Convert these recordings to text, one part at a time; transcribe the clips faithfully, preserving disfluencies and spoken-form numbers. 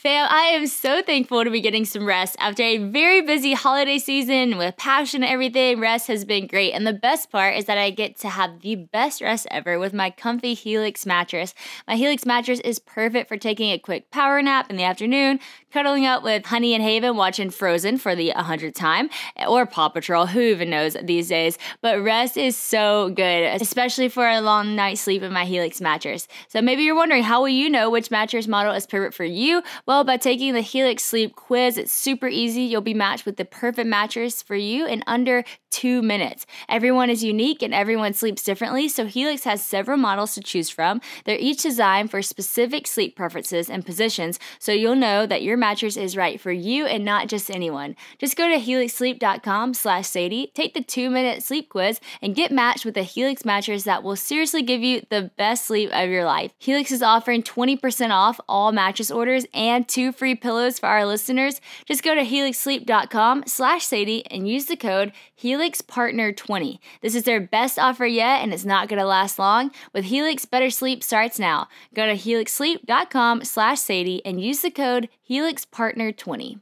Fam, I am so thankful to be getting some rest. After a very busy holiday season with passion and everything, rest has been great. And the best part is that I get to have the best rest ever with my comfy Helix mattress. My Helix mattress is perfect for taking a quick power nap in the afternoon, cuddling up with Honey and Haven watching Frozen for the hundredth time, or Paw Patrol, who even knows these days. But rest is so good, especially for a long night's sleep in my Helix mattress. So maybe you're wondering, how will you know which mattress model is perfect for you? Well, by taking the Helix Sleep Quiz, it's super easy. You'll be matched with the perfect mattress for you in under two minutes. Everyone is unique and everyone sleeps differently, so Helix has several models to choose from. They're each designed for specific sleep preferences and positions, so you'll know that your mattress is right for you and not just anyone. Just go to helix sleep dot com slash Sadie, take the two-minute sleep quiz, and get matched with a Helix mattress that will seriously give you the best sleep of your life. Helix is offering twenty percent off all mattress orders and two free pillows for our listeners. Just go to helix sleep dot com slash Sadie and use the code Helix Partner twenty. This is their best offer yet, and it's not going to last long. With Helix, better sleep starts now. Go to helix sleep dot com slash Sadie and use the code Helix Partner twenty.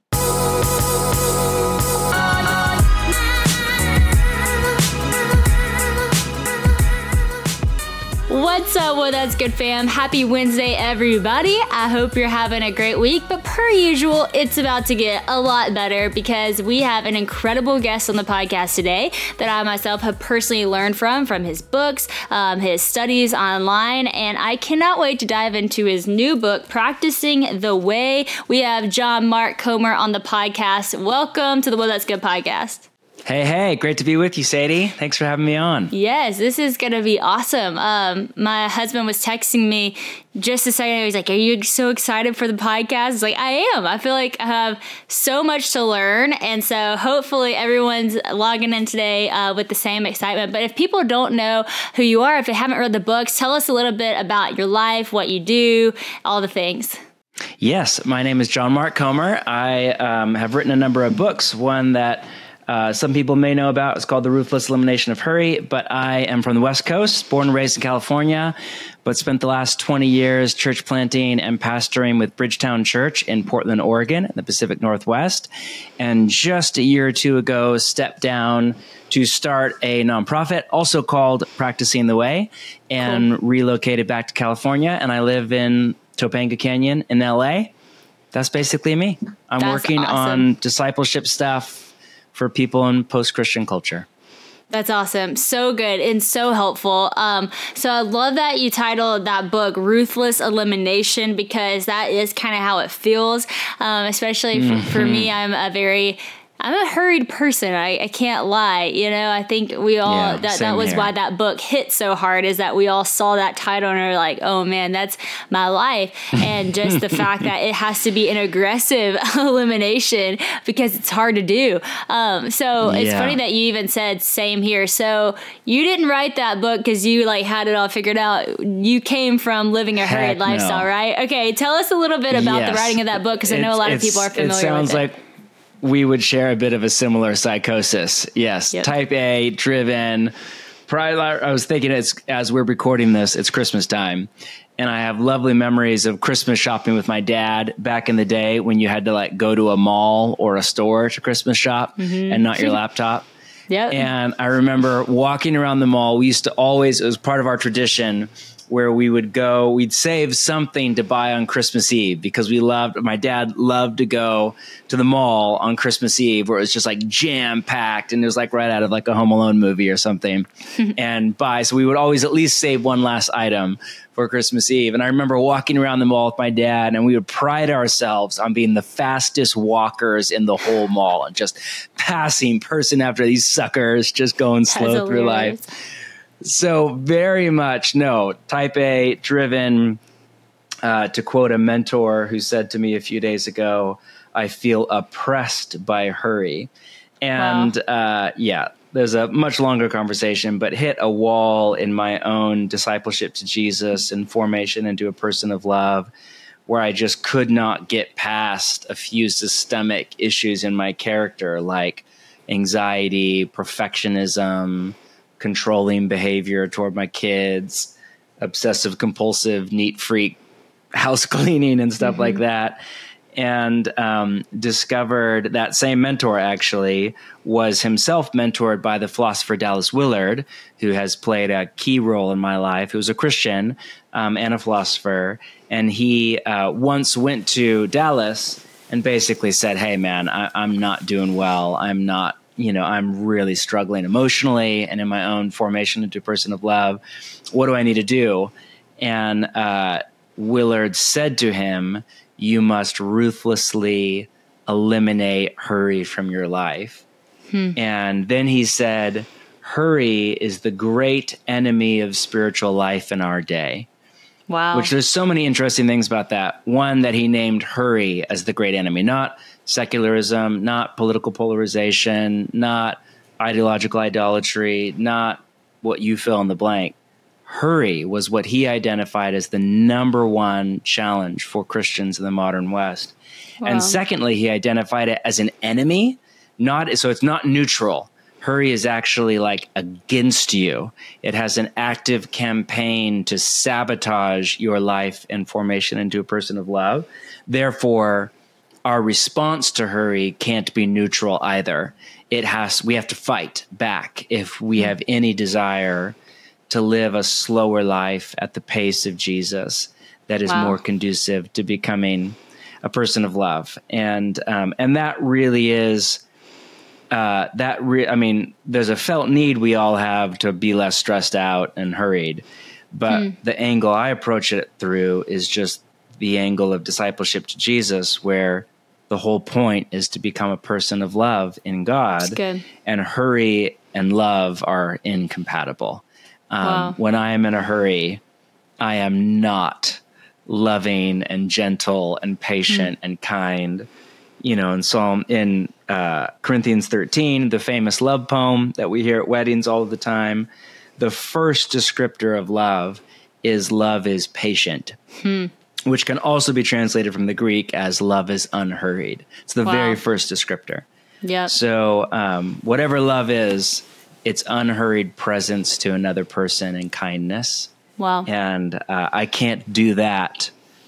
What's up, Well That's Good fam? Happy Wednesday, everybody. I hope you're having a great week, but per usual, it's about to get a lot better because we have an incredible guest on the podcast today that I myself have personally learned from, from his books, um, his studies online, and I cannot wait to dive into his new book, Practicing the Way. We have John Mark Comer on the podcast. Welcome to the Well That's Good podcast. Hey, hey, great to be with you, Sadie. Thanks for having me on. Yes, this is going to be awesome. Um, my husband was texting me just a second ago. He's like, are you so excited for the podcast? It's like, I am. I feel like I have so much to learn. And so hopefully everyone's logging in today uh, with the same excitement. But if people don't know who you are, if they haven't read the books, tell us a little bit about your life, what you do, all the things. Yes, my name is John Mark Comer. I um, have written a number of books. One that Uh, some people may know about. It's called The Ruthless Elimination of Hurry, but I am from the West Coast, born and raised in California, but spent the last twenty years church planting and pastoring with Bridgetown Church in Portland, Oregon, in the Pacific Northwest. And just a year or two ago, stepped down to start a nonprofit, also called Practicing the Way, and cool. relocated back to California. And I live in Topanga Canyon in L A. That's basically me. I'm That's working awesome. on discipleship stuff for people in post-Christian culture. That's awesome. So good and so helpful. Um, so I love that you titled that book Ruthless Elimination, because that is kind of how it feels, um, especially for, mm-hmm. for me. I'm a very... I'm a hurried person. I, I can't lie. You know, I think we all, yeah, that, that was here. why that book hit so hard, is that we all saw that title and are like, oh man, that's my life. And just the fact that it has to be an aggressive elimination because it's hard to do. Um, so yeah. It's funny that you even said same here. So you didn't write that book because you like had it all figured out. You came from living a hurried Heck lifestyle, no. right? Okay. Tell us a little bit about yes. the writing of that book, because I know a lot of people are familiar with it. It sounds like we would share a bit of a similar psychosis. Yes. Yep. Type A, driven. Probably, I was thinking it's, as we're recording this, it's Christmas time. And I have lovely memories of Christmas shopping with my dad back in the day when you had to like go to a mall or a store to Christmas shop mm-hmm. and not your laptop. Yep. And I remember walking around the mall. We used to always, it was part of our tradition where we would go, we'd save something to buy on Christmas Eve because we loved, my dad loved to go to the mall on Christmas Eve where it was just like jam packed and it was like right out of like a Home Alone movie or something and buy. So we would always at least save one last item for Christmas Eve. And I remember walking around the mall with my dad and we would pride ourselves on being the fastest walkers in the whole mall and just passing person after these suckers, just going slow through life. So very much, no, type A, driven, uh, to quote a mentor who said to me a few days ago, I feel oppressed by hurry. And wow. uh, yeah, there's a much longer conversation, but hit a wall in my own discipleship to Jesus and formation into a person of love where I just could not get past a few systemic issues in my character, like anxiety, perfectionism, controlling behavior toward my kids, obsessive compulsive, neat freak, house cleaning and stuff mm-hmm. like that. and um, discovered that same mentor actually was himself mentored by the philosopher Dallas Willard, who has played a key role in my life, who was a Christian um, and a philosopher. And he uh, once went to Dallas and basically said, hey, man, I, I'm not doing well. I'm not, you know, I'm really struggling emotionally and in my own formation into a person of love. What do I need to do? And uh, Willard said to him, you must ruthlessly eliminate hurry from your life. Hmm. And then he said, hurry is the great enemy of spiritual life in our day. Wow. Which there's so many interesting things about that. One, that he named hurry as the great enemy, not secularism, not political polarization, not ideological idolatry, not what you fill in the blank. Hurry was what he identified as the number one challenge for Christians in the modern West. Wow. And secondly, he identified it as an enemy, not so it's not neutral. Hurry is actually like against you. It has an active campaign to sabotage your life and formation into a person of love. Therefore, our response to hurry can't be neutral either. It has, we have to fight back if we have any desire to live a slower life at the pace of Jesus that is wow. more conducive to becoming a person of love. And, um, and that really is, Uh, that re- I mean, there's a felt need we all have to be less stressed out and hurried. But hmm. the angle I approach it through is just the angle of discipleship to Jesus, where the whole point is to become a person of love in God. And hurry and love are incompatible. Um, wow. When I am in a hurry, I am not loving and gentle and patient hmm. and kind. You know, in Psalm, in uh, Corinthians thirteen, the famous love poem that we hear at weddings all the time, the first descriptor of love is love is patient, hmm. which can also be translated from the Greek as love is unhurried. It's the wow. very first descriptor. Yeah. So um, whatever love is, it's unhurried presence to another person and kindness. Wow. And uh, I can't do that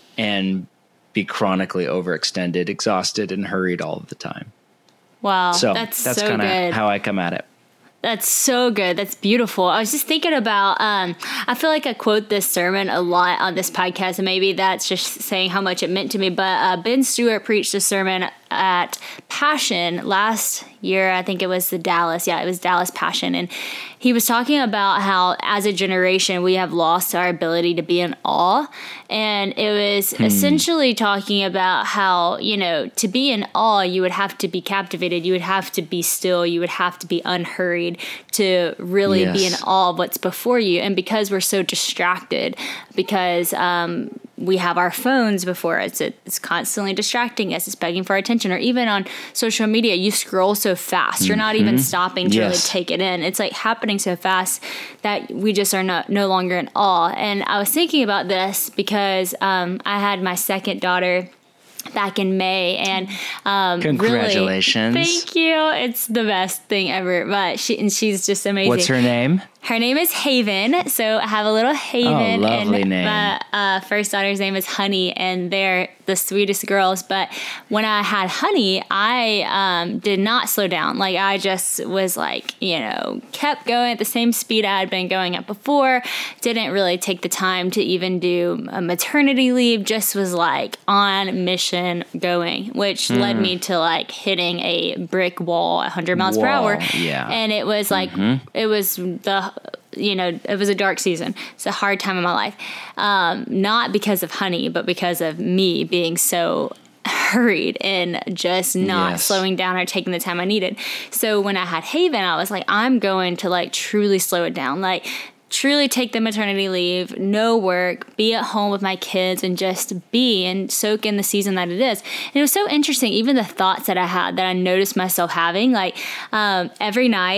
and be chronically overextended, exhausted, and hurried all of the time. Wow, so that's, that's so kind good. of how I come at it. That's so good. That's beautiful. I was just thinking about, um, I feel like I quote this sermon a lot on this podcast, and maybe that's just saying how much it meant to me, but uh, Ben Stewart preached a sermon at Passion last year. I think it was the Dallas. Yeah, it was Dallas Passion. And he was talking about how as a generation, we have lost our ability to be in awe. And it was hmm. essentially talking about how, you know, to be in awe, you would have to be captivated. You would have to be still. You would have to be unhurried to really yes. be in awe of what's before you. And because we're so distracted, because um, we have our phones before us, it's constantly distracting us. It's begging for our attention. Or even on social media, you scroll so fast. Mm-hmm. You're not even stopping to yes. really take it in. It's like happening so fast that we just are not, no longer in awe. And I was thinking about this because um, I had my second daughter back in May, and um, congratulations! Really, thank you. It's the best thing ever. But she and she's just amazing. What's her name? Her name is Haven. So I have a little Haven. Oh, lovely and name. My uh, first daughter's name is Honey, and they're the sweetest girls. But when I had Honey, I um, did not slow down. Like I just was like, you know, kept going at the same speed I had been going at before. Didn't really take the time to even do a maternity leave. Just was like on mission going, which mm. led me to like hitting a brick wall at one hundred miles wall, per hour. Yeah. And it was like, mm-hmm. it was the, you know, it was a dark season. It's a hard time in my life. Um, not because of Honey, but because of me being so hurried and just not yes. slowing down or taking the time I needed. So when I had Haven, I was like, I'm going to like truly slow it down. Like truly take the maternity leave, no work, be at home with my kids and just be and soak in the season that it is. And it was so interesting, even the thoughts that I had that I noticed myself having, like um, every night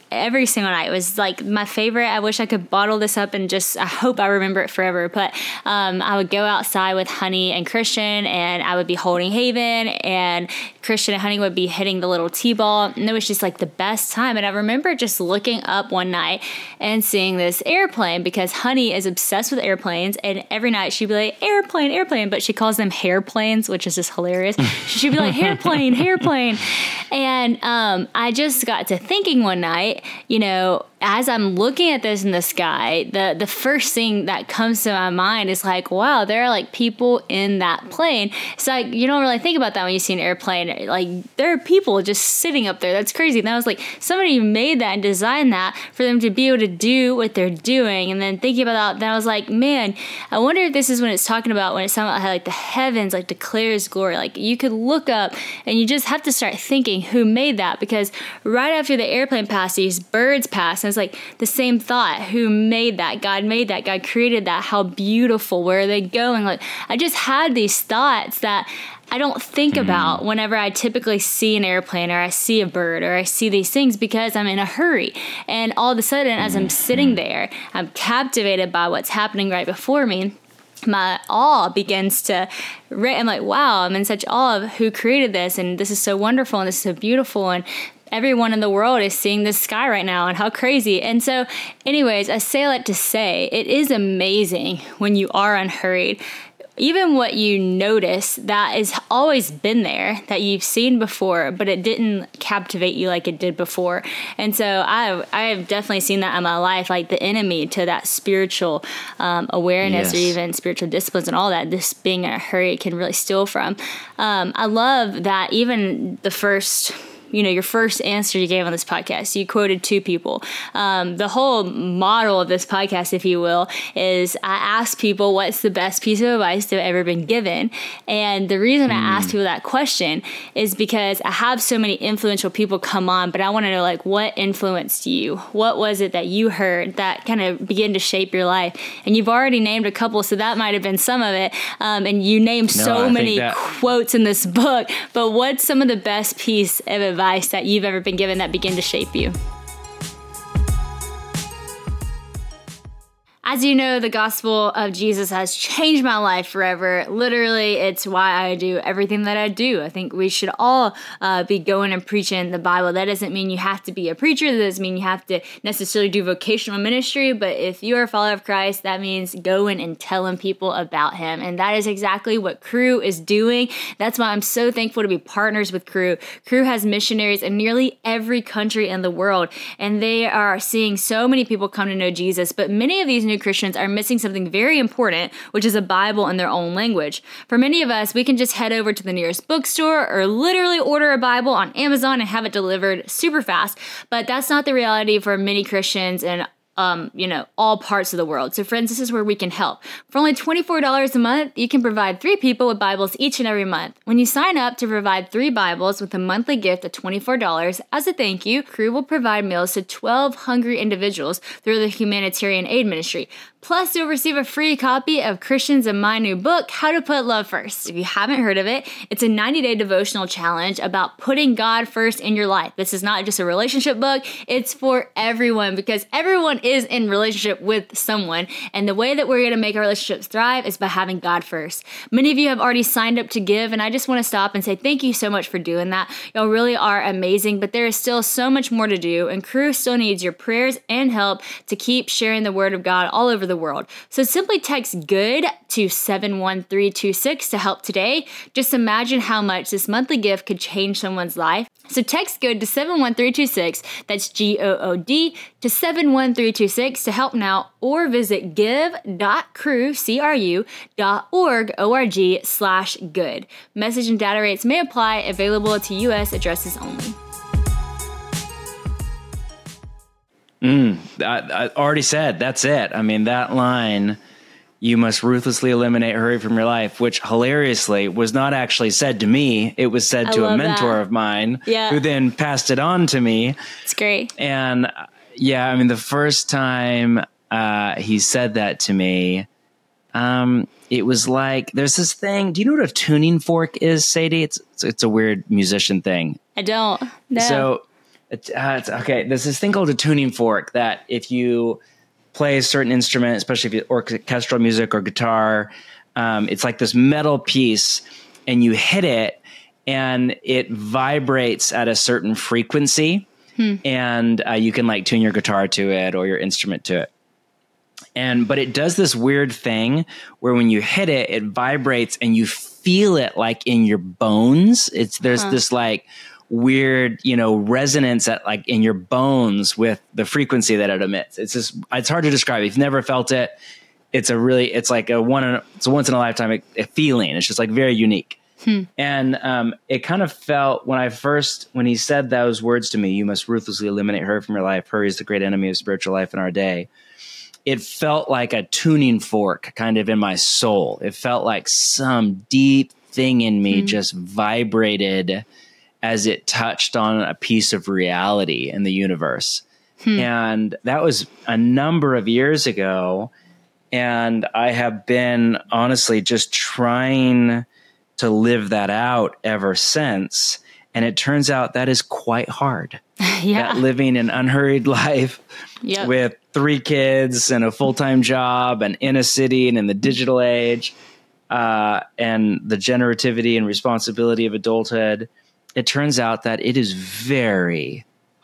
every single night. It was like my favorite. I wish I could bottle this up and just, I hope I remember it forever. But um, I would go outside with Honey and Christian, and I would be holding Haven, and Christian and Honey would be hitting the little T-ball. And it was just like the best time. And I remember just looking up one night and seeing this airplane, because Honey is obsessed with airplanes. And every night she'd be like, airplane, airplane. But she calls them hairplanes, which is just hilarious. She'd be like, hairplane, hairplane. And um, I just got to thinking one night, you know, as I'm looking at this in the sky, the, the first thing that comes to my mind is like, wow, there are like people in that plane. It's like, you don't really think about that when you see an airplane. Like, there are people just sitting up there. That's crazy. And I was like, somebody made that and designed that for them to be able to do what they're doing. And then thinking about that, then I was like, man, I wonder if this is when it's talking about, when it's talking about how like the heavens like declares glory. Like, you could look up and you just have to start thinking who made that, because right after the airplane passed, these birds passed. And it's like the same thought. Who made that? God made that. God created that. How beautiful. Where are they going? Like, I just had these thoughts that I don't think mm. about whenever I typically see an airplane, or I see a bird, or I see these things, because I'm in a hurry. And all of a sudden, as I'm sitting there, I'm captivated by what's happening right before me. My awe begins to, I'm like, wow, I'm in such awe of who created this. And this is so wonderful. And this is so beautiful. And everyone in the world is seeing this sky right now, and how crazy. And so anyways, I say that to say it is amazing when you are unhurried. Even what you notice that has always been there, that you've seen before, but it didn't captivate you like it did before. And so I I've definitely seen that in my life, like the enemy to that spiritual um, awareness, yes, or even spiritual disciplines and all that, this being in a hurry can really steal from. Um, I love that even the first... you know, your first answer you gave on this podcast, you quoted two people. Um, the whole model of this podcast, if you will, is I ask people what's the best piece of advice they've ever been given. And the reason mm. I ask people that question is because I have so many influential people come on, but I want to know, like, what influenced you? What was it that you heard that kind of began to shape your life? And you've already named a couple, so that might have been some of it. Um, and you named no, so I many that- quotes in this book, but what's some of the best piece of advice that you've ever been given that begin to shape you? As you know, the gospel of Jesus has changed my life forever. Literally, it's why I do everything that I do. I think we should all uh, be going and preaching the Bible. That doesn't mean you have to be a preacher. That doesn't mean you have to necessarily do vocational ministry. But if you are a follower of Christ, that means going and telling people about him. And that is exactly what Cru is doing. That's why I'm so thankful to be partners with Cru. Cru has missionaries in nearly every country in the world. And they are seeing so many people come to know Jesus. But many of these new Christians are missing something very important, which is a Bible in their own language. For many of us, we can just head over to the nearest bookstore or literally order a Bible on Amazon and have it delivered super fast. But that's not the reality for many Christians and Um, you know, all parts of the world. So friends, this is where we can help. For only twenty-four dollars a month, you can provide three people with Bibles each and every month. When you sign up to provide three Bibles with a monthly gift of twenty-four dollars, as a thank you, Cru will provide meals to twelve hungry individuals through the humanitarian aid ministry. Plus, you'll receive a free copy of Christians in My New Book, How to Put Love First. If you haven't heard of it, it's a ninety-day devotional challenge about putting God first in your life. This is not just a relationship book. It's for everyone, because everyone is in relationship with someone. And the way that we're going to make our relationships thrive is by having God first. Many of you have already signed up to give, and I just want to stop and say thank you so much for doing that. Y'all really are amazing, but there is still so much more to do, and Cru still needs your prayers and help to keep sharing the word of God all over the world. So simply text GOOD to seven one three two six to help today. Just imagine how much this monthly gift could change someone's life. So text GOOD to seven one three two six, that's G O O D, to seven one three two six to help now, or visit give.cru, C-R-U, dot org, O-R-G, slash good. Message and data rates may apply, available to U S addresses only. Mm, I, I already said, that's it. I mean, that line, you must ruthlessly eliminate hurry from your life, which hilariously was not actually said to me. It was said I to a mentor that. of mine, yeah. who then passed it on to me. It's great. And yeah, I mean, the first time uh, he said that to me, um, it was like, there's this thing. Do you know what a tuning fork is, Sadie? It's, it's, it's a weird musician thing. I don't. No. So It's, uh, it's okay. There's this thing called a tuning fork that if you play a certain instrument, especially if you orchestral music or guitar, um, it's like this metal piece, and you hit it, and it vibrates at a certain frequency, hmm. and uh, you can like tune your guitar to it or your instrument to it. And but it does this weird thing where when you hit it, it vibrates, and you feel it like in your bones. It's there's huh. this like weird, you know, resonance at like in your bones with the frequency that it emits. It's just, it's hard to describe. If you've never felt it, it's a really, it's like a one, in, it's a once in a lifetime a feeling. It's just like very unique. Hmm. And um, it kind of felt when I first, when he said those words to me, you must ruthlessly eliminate her from your life. Her is the great enemy of spiritual life in our day. It felt like a tuning fork kind of in my soul. It felt like some deep thing in me hmm. just vibrated as it touched on a piece of reality in the universe. Hmm. And that was a number of years ago. And I have been honestly just trying to live that out ever since. And it turns out that is quite hard. Yeah. That living an unhurried life yep. with three kids and a full-time job and in a city and in the digital age, uh, and the generativity and responsibility of adulthood, it turns out that it is very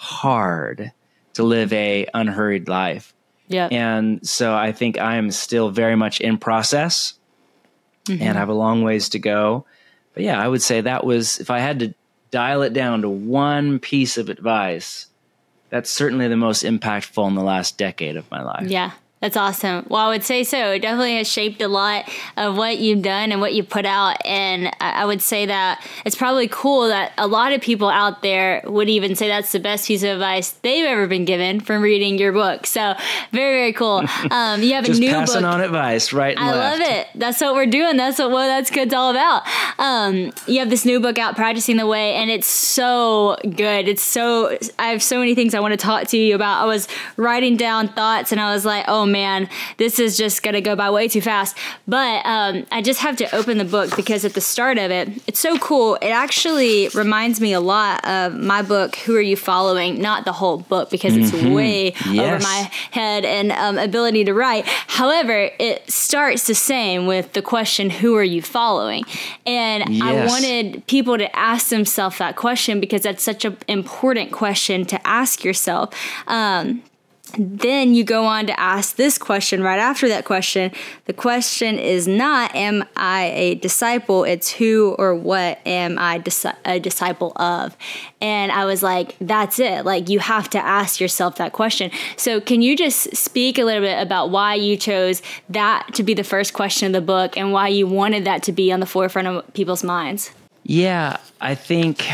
hard to live a unhurried life. Yeah. And so I think I am still very much in process mm-hmm. and I have a long ways to go. But yeah, I would say that was, if I had to dial it down to one piece of advice, that's certainly the most impactful in the last decade of my life. Yeah. That's awesome. Well, I would say so. It definitely has shaped a lot of what you've done and what you put out. And I would say that it's probably cool that a lot of people out there would even say that's the best piece of advice they've ever been given from reading your book. So very, very cool. Um, you have Just a new passing book. on advice, right? And I left. love it. That's what we're doing. That's what well, That's Good's all about. Um, you have this new book out, Practicing the Way, and it's so good. It's so, I have so many things I want to talk to you about. I was writing down thoughts and I was like, oh man, this is just going to go by way too fast. But um, I just have to open the book because at the start of it, it's so cool. It actually reminds me a lot of my book, Who Are You Following? Not the whole book because it's mm-hmm. way yes. over my head and um, ability to write. However, it starts the same with the question, who are you following? And yes. I wanted people to ask themselves that question because that's such an important question to ask yourself. Um, Then you go on to ask this question right after that question. The question is not, am I a disciple? It's who or what am I dis- a disciple of? And I was like, that's it. Like, you have to ask yourself that question. So can you just speak a little bit about why you chose that to be the first question of the book and why you wanted that to be on the forefront of people's minds? Yeah, I think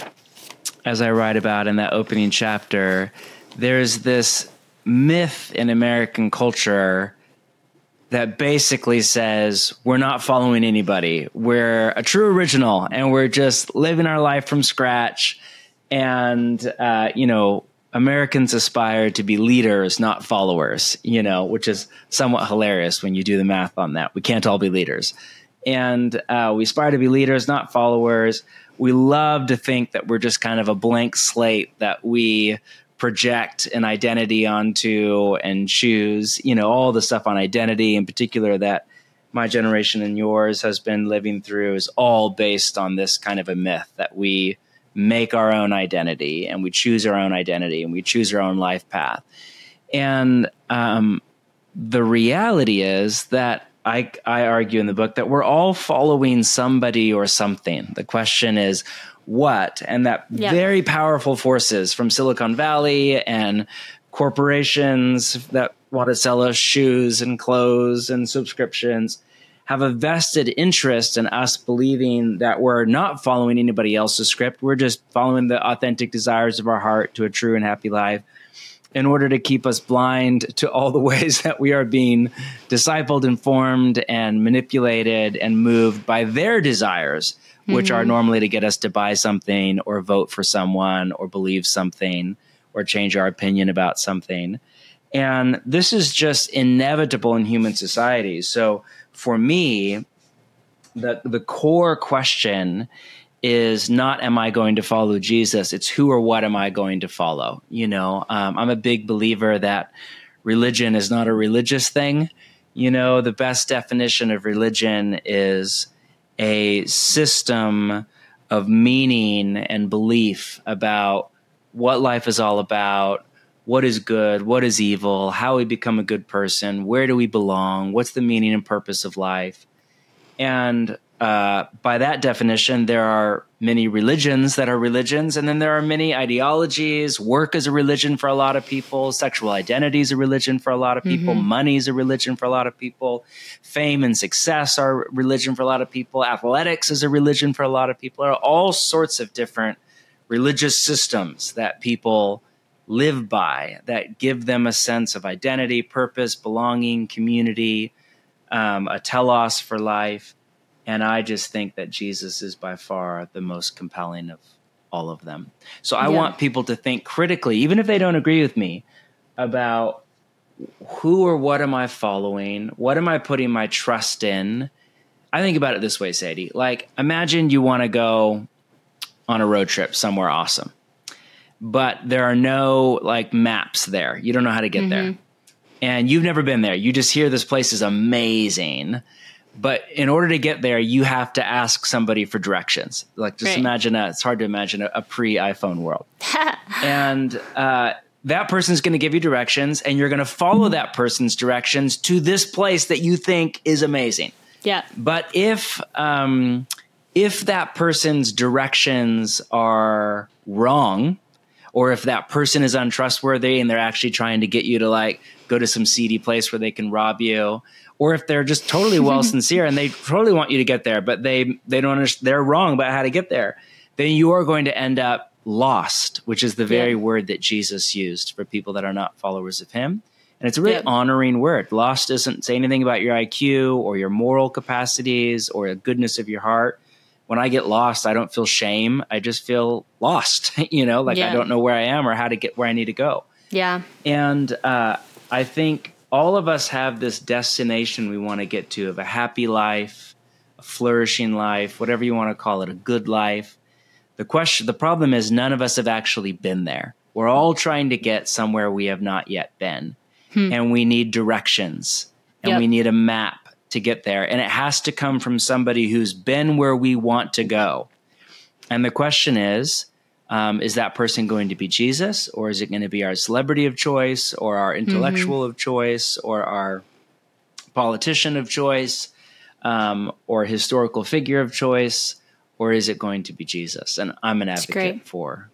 as I write about in that opening chapter, there's this myth in American culture that basically says we're not following anybody. We're a true original and we're just living our life from scratch. And, uh, you know, Americans aspire to be leaders, not followers, you know, which is somewhat hilarious when you do the math on that. We can't all be leaders. And uh, we aspire to be leaders, not followers. We love to think that we're just kind of a blank slate that we project an identity onto and choose, you know, all the stuff on identity in particular that my generation and yours has been living through is all based on this kind of a myth that we make our own identity and we choose our own identity and we choose our own life path. And um, the reality is that I, I argue in the book that we're all following somebody or something. The question is, what? And that yep. very powerful forces from Silicon Valley and corporations that want to sell us shoes and clothes and subscriptions have a vested interest in us believing that we're not following anybody else's script. We're just following the authentic desires of our heart to a true and happy life in order to keep us blind to all the ways that we are being discipled, informed, and manipulated and moved by their desires, which mm-hmm. are normally to get us to buy something or vote for someone or believe something or change our opinion about something. And this is just inevitable in human society. So for me, the, the core question is not, am I going to follow Jesus? It's who or what am I going to follow? You know, um, I'm a big believer that religion is not a religious thing. You know, the best definition of religion is a system of meaning and belief about what life is all about, what is good, what is evil, how we become a good person, where do we belong, what's the meaning and purpose of life. And uh, by that definition, there are many religions that are religions, and then there are many ideologies. Work is a religion for a lot of people. Sexual identity is a religion for a lot of people. Mm-hmm. Money is a religion for a lot of people. Fame and success are religion for a lot of people. Athletics is a religion for a lot of people. There are all sorts of different religious systems that people live by that give them a sense of identity, purpose, belonging, community, um, a telos for life. And I just think that Jesus is by far the most compelling of all of them. So I yeah. want people to think critically, even if they don't agree with me, about who or what am I following? What am I putting my trust in? I think about it this way, Sadie. Like, imagine you want to go on a road trip somewhere awesome, but there are no like maps there. You don't know how to get mm-hmm. there. And you've never been there. You just hear this place is amazing. But in order to get there, you have to ask somebody for directions. Like, just right. imagine a, it's hard to imagine a, a pre-iPhone world. and uh, that person's going to give you directions, and you're going to follow that person's directions to this place that you think is amazing. Yeah. But if um, if that person's directions are wrong, or if that person is untrustworthy and they're actually trying to get you to like go to some seedy place where they can rob you, or if they're just totally well sincere and they totally want you to get there, but they they don't understand, they're wrong about how to get there, then you are going to end up lost, which is the very yeah. word that Jesus used for people that are not followers of him. And it's a really yeah. honoring word. Lost doesn't say anything about your I Q or your moral capacities or the goodness of your heart. When I get lost, I don't feel shame. I just feel lost, you know, like yeah. I don't know where I am or how to get where I need to go. Yeah. And uh, I think all of us have this destination we want to get to of a happy life, a flourishing life, whatever you want to call it, a good life. The question, the problem is none of us have actually been there. We're all trying to get somewhere we have not yet been. Hmm. And we need directions and yep. we need a map to get there. And it has to come from somebody who's been where we want to go. And the question is, Um, is that person going to be Jesus, or is it going to be our celebrity of choice, or our intellectual mm-hmm. of choice, or our politician of choice, um, or historical figure of choice, or is it going to be Jesus? And I'm an advocate for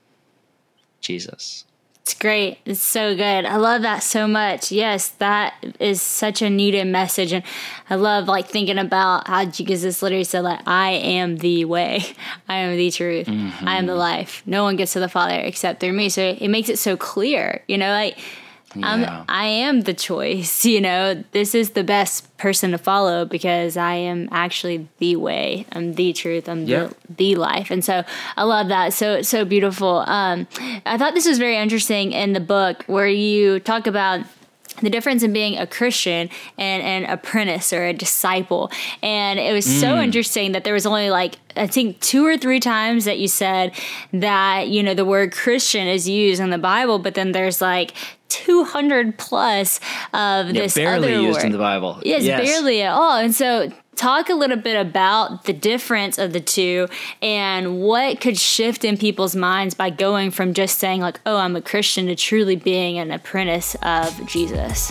Jesus. It's great. It's so good. I love that so much. Yes, that is such a needed message. And I love like thinking about how Jesus literally said, like, I am the way. I am the truth. Mm-hmm. I am the life. No one gets to the Father except through me. So it makes it so clear, you know, like yeah. I'm, I am the choice, you know, this is the best person to follow because I am actually the way. I'm the truth. I'm yep. the, the life. And so I love that. So, so beautiful. Um, I thought this was very interesting in the book where you talk about the difference in being a Christian and an apprentice or a disciple. And it was mm. so interesting that there was only like, I think two or three times that you said that, you know, the word Christian is used in the Bible, but then there's like two hundred plus of yeah, this barely other used word. in the Bible. Yes, yes, barely at all. And so talk a little bit about the difference of the two and what could shift in people's minds by going from just saying like, oh, I'm a Christian to truly being an apprentice of Jesus.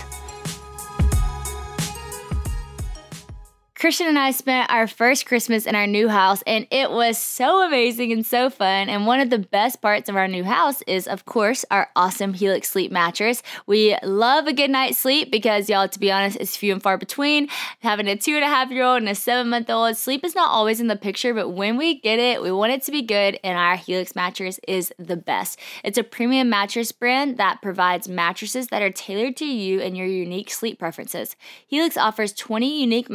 Christian and I spent our first Christmas in our new house, and it was so amazing and so fun. And one of the best parts of our new house is, of course, our awesome Helix sleep mattress. We love a good night's sleep because, y'all, to be honest, it's few and far between. Having a two and a half year old and a seven month old, sleep is not always in the picture, but when we get it, we want it to be good, and our Helix mattress is the best. It's a premium mattress brand that provides mattresses that are tailored to you and your unique sleep preferences. Helix offers twenty unique mattresses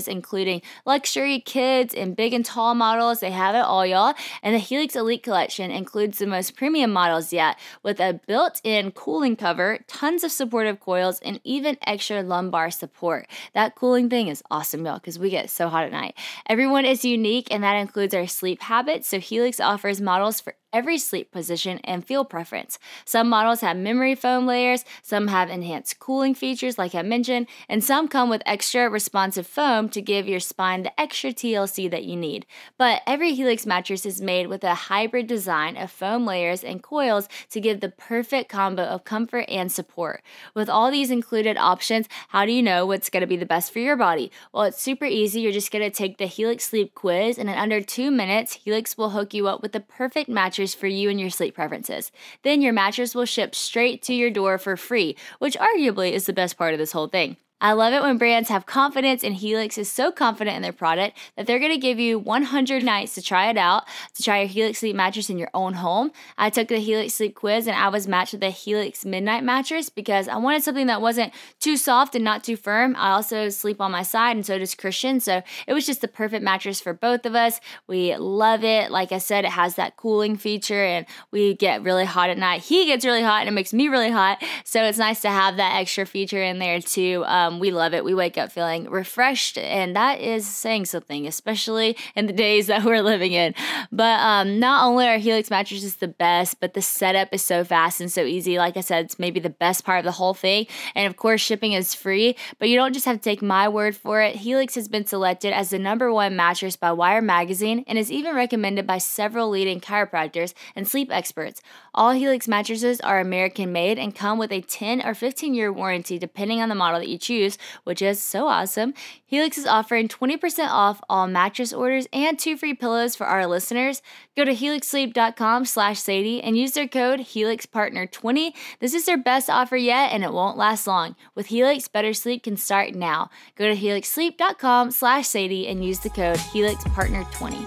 mattresses, including luxury, kids, and big and tall models. They have it all, y'all. And the Helix Elite Collection includes the most premium models yet, with a built-in cooling cover, tons of supportive coils, and even extra lumbar support. That cooling thing is awesome, y'all, because we get so hot at night. Everyone is unique, and that includes our sleep habits. So Helix offers models for every sleep position and feel preference. Some models have memory foam layers, some have enhanced cooling features like I mentioned, and some come with extra responsive foam to give your spine the extra T L C that you need. But every Helix mattress is made with a hybrid design of foam layers and coils to give the perfect combo of comfort and support. With all these included options, how do you know what's going to be the best for your body? Well, it's super easy. You're just going to take the Helix Sleep Quiz, and in under two minutes, Helix will hook you up with the perfect mattress for you and your sleep preferences. Then your mattress will ship straight to your door for free, which arguably is the best part of this whole thing. I love it when brands have confidence, and Helix is so confident in their product that they're going to give you one hundred nights to try it out, to try your Helix Sleep mattress in your own home. I took the Helix Sleep Quiz, and I was matched with the Helix Midnight mattress because I wanted something that wasn't too soft and not too firm. I also sleep on my side, and so does Christian, so it was just the perfect mattress for both of us. We love it. Like I said, it has that cooling feature, and we get really hot at night. He gets really hot, and it makes me really hot, so it's nice to have that extra feature in there too. Um, we love it. We wake up feeling refreshed, and that is saying something, especially in the days that we're living in. But um, not only are Helix mattresses the best, but the setup is so fast and so easy. Like I said, it's maybe the best part of the whole thing. And of course, shipping is free, but you don't just have to take my word for it. Helix has been selected as the number one mattress by Wire Magazine and is even recommended by several leading chiropractors and sleep experts. All Helix mattresses are American made and come with a ten or fifteen year warranty depending on the model that you choose, which is so awesome. Helix is offering twenty percent off all mattress orders and two free pillows for our listeners. Go to helix sleep dot com slash Sadie and use their code Helix Partner twenty. This is their best offer yet, and it won't last long. With Helix, better sleep can start now. Go to helix sleep dot com slash Sadie and use the code Helix Partner twenty.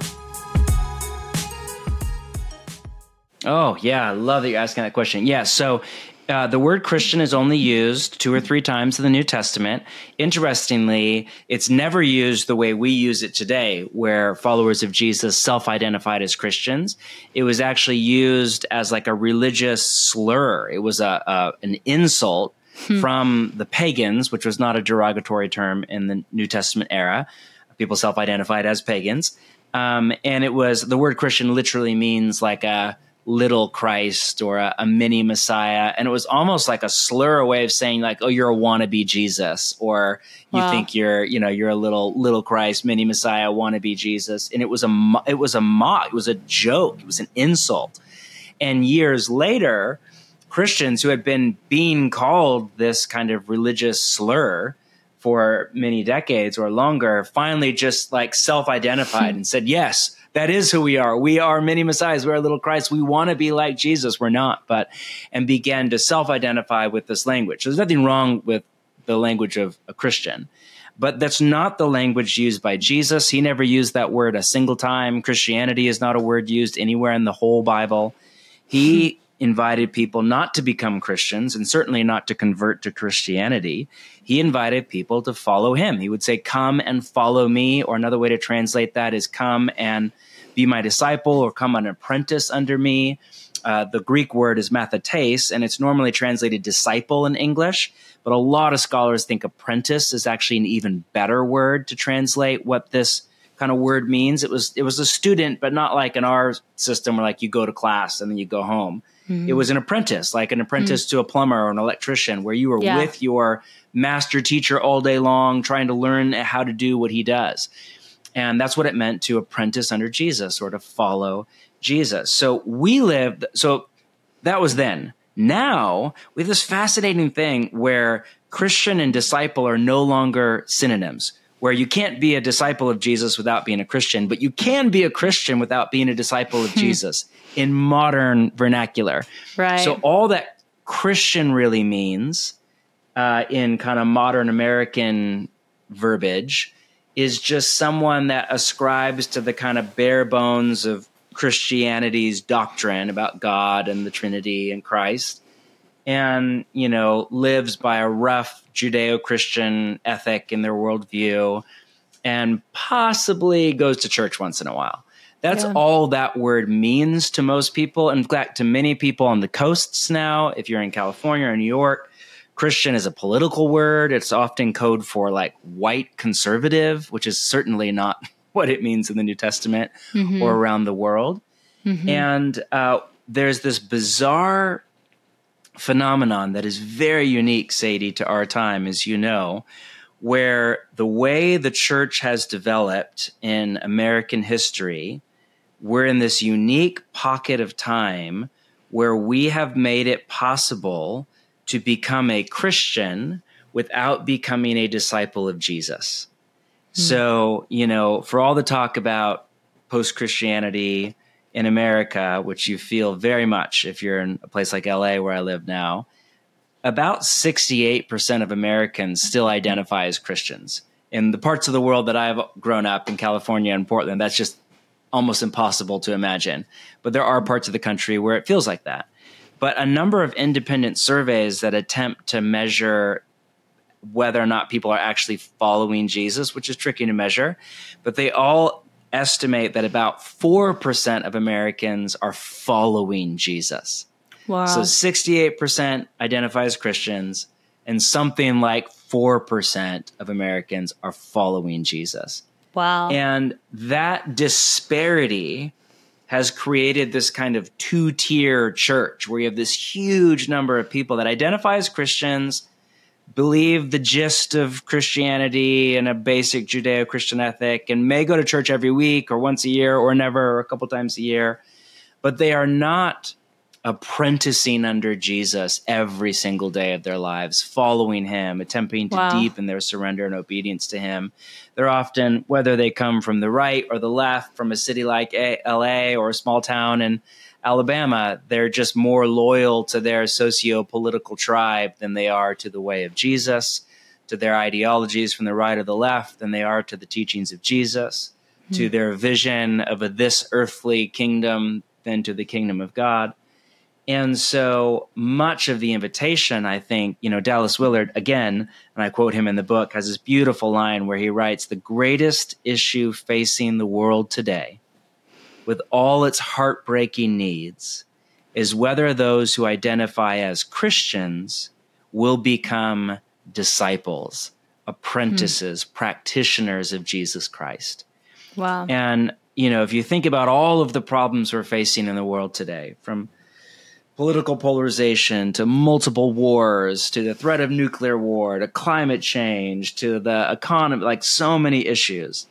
Oh, yeah. I love that you're asking that question. Yeah. So uh, the word Christian is only used two or three times in the New Testament. Interestingly, it's never used the way we use it today, where followers of Jesus self-identified as Christians. It was actually used as like a religious slur. It was a, a an insult hmm. from the pagans, which was not a derogatory term in the New Testament era. People self-identified as pagans. Um, and it was, the word Christian literally means like a little Christ or a, a mini Messiah. And it was almost like a slur, a way of saying like, oh, you're a wannabe Jesus, or you wow. think you're, you know, you're a little, little Christ, mini Messiah, wannabe Jesus. And it was a, it was a mock, it was a joke. It was an insult. And years later, Christians who had been being called this kind of religious slur for many decades or longer, finally just like self-identified and said, yes, that is who we are. We are many messiahs. We're little Christ. We want to be like Jesus. We're not, but, and began to self-identify with this language. There's nothing wrong with the language of a Christian, but that's not the language used by Jesus. He never used that word a single time. Christianity is not a word used anywhere in the whole Bible. He invited people not to become Christians and certainly not to convert to Christianity. He invited people to follow him. He would say, come and follow me, or another way to translate that is come and be my disciple, or come an apprentice under me. Uh, the Greek word is mathetes, and it's normally translated disciple in English, but a lot of scholars think apprentice is actually an even better word to translate what this kind of word means. It was, it was a student, but not like in our system where like you go to class and then you go home. Mm-hmm. It was an apprentice, like an apprentice mm-hmm. to a plumber or an electrician, where you were yeah. with your master teacher all day long, trying to learn how to do what he does. And that's what it meant to apprentice under Jesus, or to follow Jesus. So we lived, so that was then. Now we have this fascinating thing where Christian and disciple are no longer synonyms, where you can't be a disciple of Jesus without being a Christian, but you can be a Christian without being a disciple of Jesus in modern vernacular. Right. So all that Christian really means uh, in kind of modern American verbiage is just someone that ascribes to the kind of bare bones of Christianity's doctrine about God and the Trinity and Christ, and, you know, lives by a rough Judeo-Christian ethic in their worldview, and possibly goes to church once in a while. That's Yeah. all that word means to most people. In fact, to many people on the coasts now, if you're in California or New York, Christian is a political word. It's often code for like white conservative, which is certainly not what it means in the New Testament mm-hmm. or around the world. Mm-hmm. And uh, there's this bizarre phenomenon that is very unique, Sadie, to our time, as you know, where the way the church has developed in American history, we're in this unique pocket of time where we have made it possible to become a Christian without becoming a disciple of Jesus. Mm. So, you know, for all the talk about post-Christianity in America, which you feel very much if you're in a place like L A where I live now, about sixty-eight percent of Americans still identify as Christians. In the parts of the world that I've grown up in, California and Portland, that's just almost impossible to imagine. But there are parts of the country where it feels like that. But a number of independent surveys that attempt to measure whether or not people are actually following Jesus, which is tricky to measure, but they all estimate that about four percent of Americans are following Jesus. Wow. So sixty-eight percent identify as Christians, and something like four percent of Americans are following Jesus. Wow. And that disparity has created this kind of two-tier church where you have this huge number of people that identify as Christians, believe the gist of Christianity and a basic Judeo-Christian ethic, and may go to church every week or once a year or never or a couple times a year, but they are not apprenticing under Jesus every single day of their lives, following him, attempting to Wow. deepen their surrender and obedience to him. They're often, whether they come from the right or the left, from a city like L A or a small town in Alabama, they're just more loyal to their socio-political tribe than they are to the way of Jesus, to their ideologies from the right or the left than they are to the teachings of Jesus, mm-hmm. to their vision of a this earthly kingdom than to the kingdom of God. And so much of the invitation, I think, you know, Dallas Willard, again, and I quote him in the book, has this beautiful line where he writes, "The greatest issue facing the world today, with all its heartbreaking needs, is whether those who identify as Christians will become disciples, apprentices, mm. practitioners of Jesus Christ." Wow. And, you know, if you think about all of the problems we're facing in the world today, from political polarization to multiple wars, to the threat of nuclear war, to climate change, to the economy, like so many issues,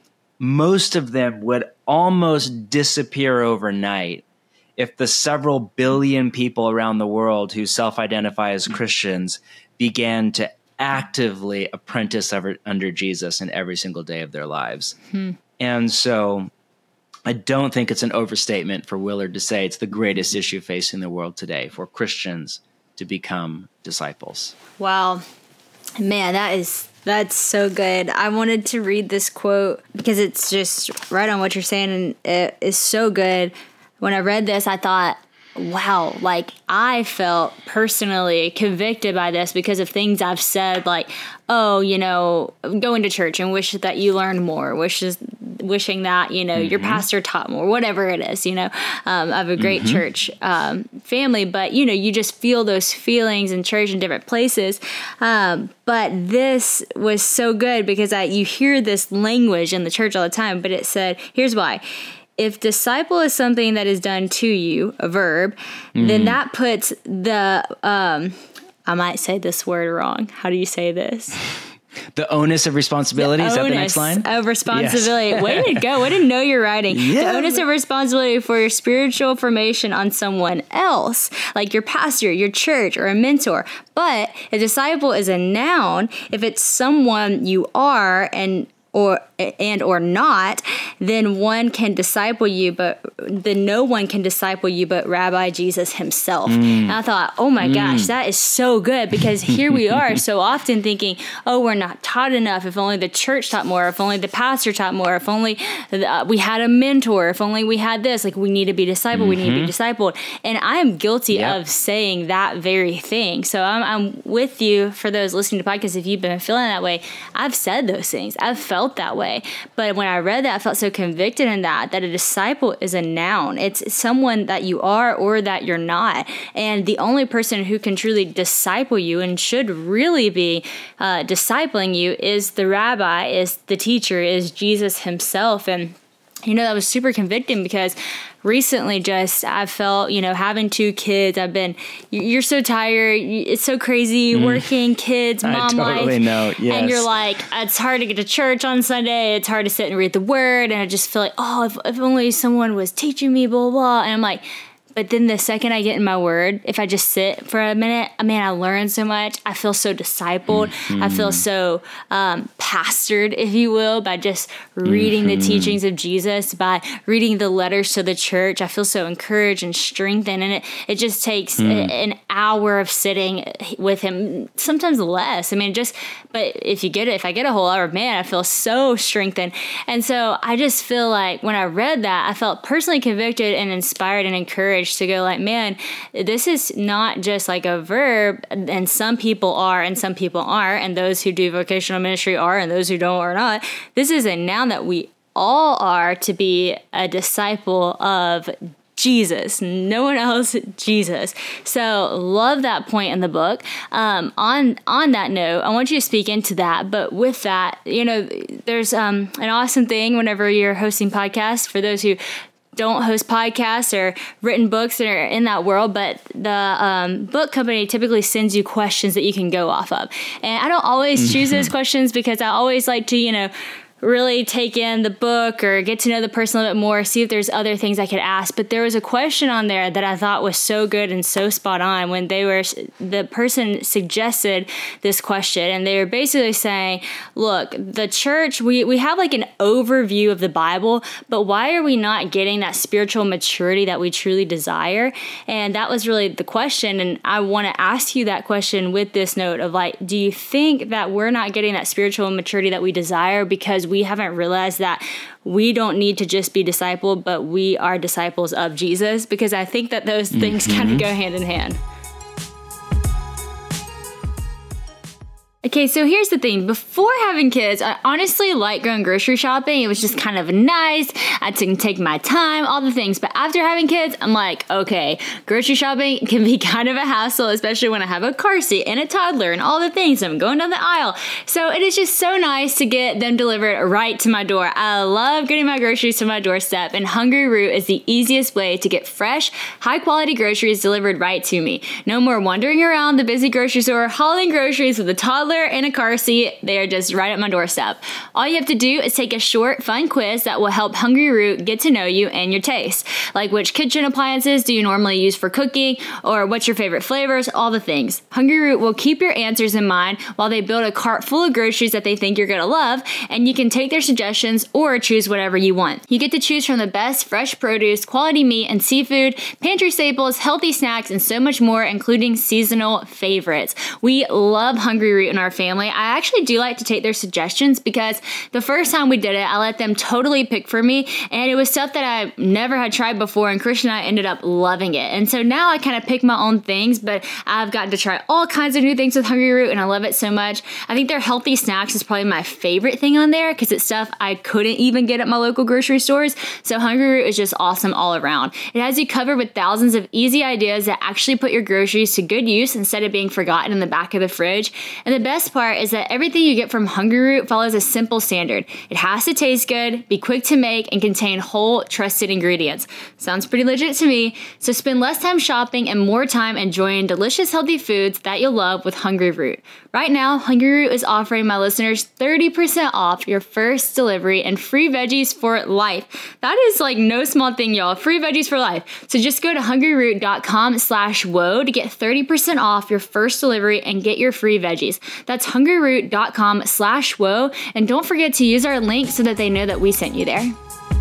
most of them would almost disappear overnight if the several billion people around the world who self-identify as Christians began to actively apprentice under Jesus in every single day of their lives. Hmm. And so I don't think it's an overstatement for Willard to say it's the greatest issue facing the world today, for Christians to become disciples. Wow. Man, that is that's so good. I wanted to read this quote because it's just right on what you're saying, and it is so good. When I read this, I thought, wow, like I felt personally convicted by this because of things I've said, like, oh, you know, going to church and wish that you learned more, wishes, wishing that, you know, mm-hmm. your pastor taught more, whatever it is, you know, um, I have a great mm-hmm. church um, family, but, you know, you just feel those feelings in church in different places. Um, but this was so good because I, you hear this language in the church all the time, but it said, here's why. If disciple is something that is done to you, a verb, mm. then that puts the, um, I might say this word wrong. How do you say this? The onus of responsibility. The is that the next line? Of responsibility. Yes. Way to go. Way to know your writing. Yeah. The onus of responsibility for your spiritual formation on someone else, like your pastor, your church, or a mentor. But a disciple is a noun if it's someone you are and or and or not, then one can disciple you, but then no one can disciple you but Rabbi Jesus himself. Mm. And I thought, oh my mm. gosh, that is so good, because here we are so often thinking, oh, we're not taught enough. If only the church taught more, if only the pastor taught more, if only uh, we had a mentor, if only we had this, like we need to be discipled, mm-hmm. we need to be discipled. And I am guilty yep. of saying that very thing. So I'm, I'm with you for those listening to podcasts. If you've been feeling that way, I've said those things. I've felt that way. But when I read that, I felt so convicted in that, that a disciple is a noun. It's someone that you are or that you're not. And the only person who can truly disciple you and should really be uh, discipling you is the rabbi, is the teacher, is Jesus himself. And you know, that was super convicting, because recently just I felt, you know, having two kids, I've been, you're so tired. It's so crazy mm. working, kids, mom I totally life. know. Yes. And you're like, it's hard to get to church on Sunday. It's hard to sit and read the word. And I just feel like, oh, if, if only someone was teaching me, blah, blah, blah. And I'm like, but then the second I get in my word, if I just sit for a minute, I mean, I learn so much. I feel so discipled. Mm-hmm. I feel so um, pastored, if you will, by just reading mm-hmm. the teachings of Jesus, by reading the letters to the church. I feel so encouraged and strengthened. And it, it just takes mm. a, an hour of sitting with him, sometimes less. I mean, just, but if you get it, if I get a whole hour, man, I feel so strengthened. And so I just feel like when I read that, I felt personally convicted and inspired and encouraged to go like, man, this is not just like a verb, and some people are and some people aren't, and those who do vocational ministry are and those who don't are not. This is a noun that we all are to be a disciple of Jesus, no one else, Jesus. So love that point in the book. Um, on on that note, I want you to speak into that. But with that, you know, there's um, an awesome thing whenever you're hosting podcasts, for those who don't host podcasts or written books that are in that world, but the um, book company typically sends you questions that you can go off of. And I don't always mm-hmm. choose those questions, because I always like to, you know, really take in the book or get to know the person a little bit more, see if there's other things I could ask. But there was a question on there that I thought was so good and so spot on when they were, the person suggested this question, and they were basically saying, look, the church, we, we have like an overview of the Bible, but why are we not getting that spiritual maturity that we truly desire? And that was really the question. And I want to ask you that question with this note of like, do you think that we're not getting that spiritual maturity that we desire because we haven't realized that we don't need to just be discipled, but we are disciples of Jesus? Because I think that those things mm-hmm. kind of go hand in hand. Okay, so here's the thing. Before having kids, I honestly liked going grocery shopping. It was just kind of nice. I can take my time, all the things. But after having kids, I'm like, okay, grocery shopping can be kind of a hassle, especially when I have a car seat and a toddler and all the things. I'm going down the aisle. So it is just so nice to get them delivered right to my door. I love getting my groceries to my doorstep, and Hungry Root is the easiest way to get fresh, high-quality groceries delivered right to me. No more wandering around the busy grocery store hauling groceries with a toddler in a car seat. They are just right at my doorstep. All you have to do is take a short, fun quiz that will help Hungry Root get to know you and your taste. Like, which kitchen appliances do you normally use for cooking, or what's your favorite flavors, all the things. Hungry Root will keep your answers in mind while they build a cart full of groceries that they think you're gonna love, and you can take their suggestions or choose whatever you want. You get to choose from the best fresh produce, quality meat and seafood, pantry staples, healthy snacks, and so much more, including seasonal favorites. We love Hungry Root in our family. I actually do like to take their suggestions, because the first time we did it, I let them totally pick for me, and it was stuff that I never had tried before, and Christian and I ended up loving it. And so now I kind of pick my own things, but I've gotten to try all kinds of new things with Hungry Root, and I love it so much. I think their healthy snacks is probably my favorite thing on there, because it's stuff I couldn't even get at my local grocery stores. So Hungry Root is just awesome all around. It has you covered with thousands of easy ideas that actually put your groceries to good use instead of being forgotten in the back of the fridge. And the best part is that everything you get from Hungry Root follows a simple standard. It has to taste good, be quick to make, and contain whole, trusted ingredients. Sounds pretty legit to me. So spend less time shopping and more time enjoying delicious, healthy foods that you'll love with Hungry Root. Right now, Hungry Root is offering my listeners thirty percent off your first delivery and free veggies for life. That is like no small thing, y'all. Free veggies for life. So just go to hungryroot.com slash woe to get thirty percent off your first delivery and get your free veggies. That's hungryroot.com slash whoa. And don't forget to use our link so that they know that we sent you there.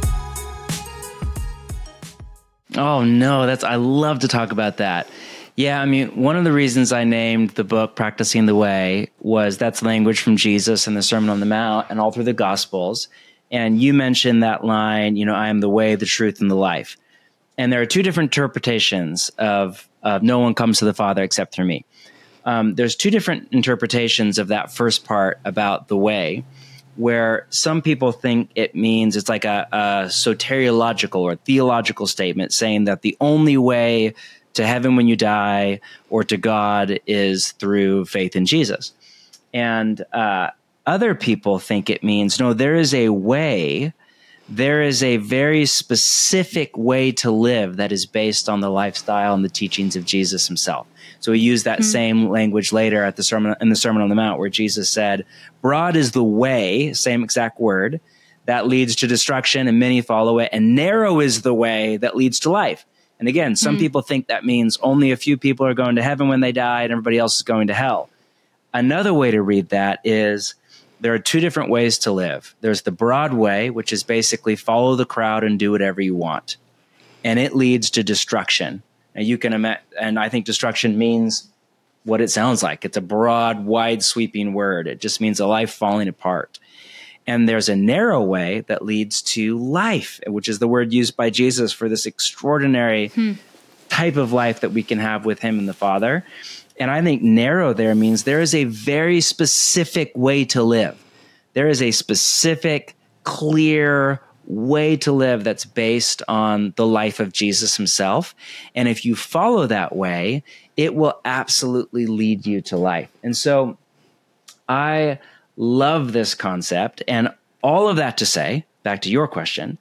Oh, no, that's I love to talk about that. Yeah, I mean, one of the reasons I named the book Practicing the Way was that's language from Jesus in the Sermon on the Mount and all through the Gospels. And you mentioned that line, you know, I am the way, the truth, and the life. And there are two different interpretations of, of no one comes to the Father except through me. Um, there's two different interpretations of that first part about the way, where some people think it means it's like a, a soteriological or theological statement saying that the only way to heaven when you die or to God is through faith in Jesus. And uh, other people think it means, no, there is a way, there is a very specific way to live that is based on the lifestyle and the teachings of Jesus himself. So we use that mm-hmm. same language later at the sermon in the Sermon on the Mount, where Jesus said, broad is the way, same exact word, that leads to destruction and many follow it, and narrow is the way that leads to life. And again, some mm. people think that means only a few people are going to heaven when they die and everybody else is going to hell. Another way to read that is there are two different ways to live. There's the broad way, which is basically follow the crowd and do whatever you want. And it leads to destruction. And you can imagine, and I think destruction means what it sounds like. It's a broad, wide sweeping word. It just means a life falling apart. And there's a narrow way that leads to life, which is the word used by Jesus for this extraordinary hmm. type of life that we can have with him and the Father. And I think narrow there means there is a very specific way to live. There is a specific, clear way to live that's based on the life of Jesus himself. And if you follow that way, it will absolutely lead you to life. And so I love this concept. And all of that to say, back to your question,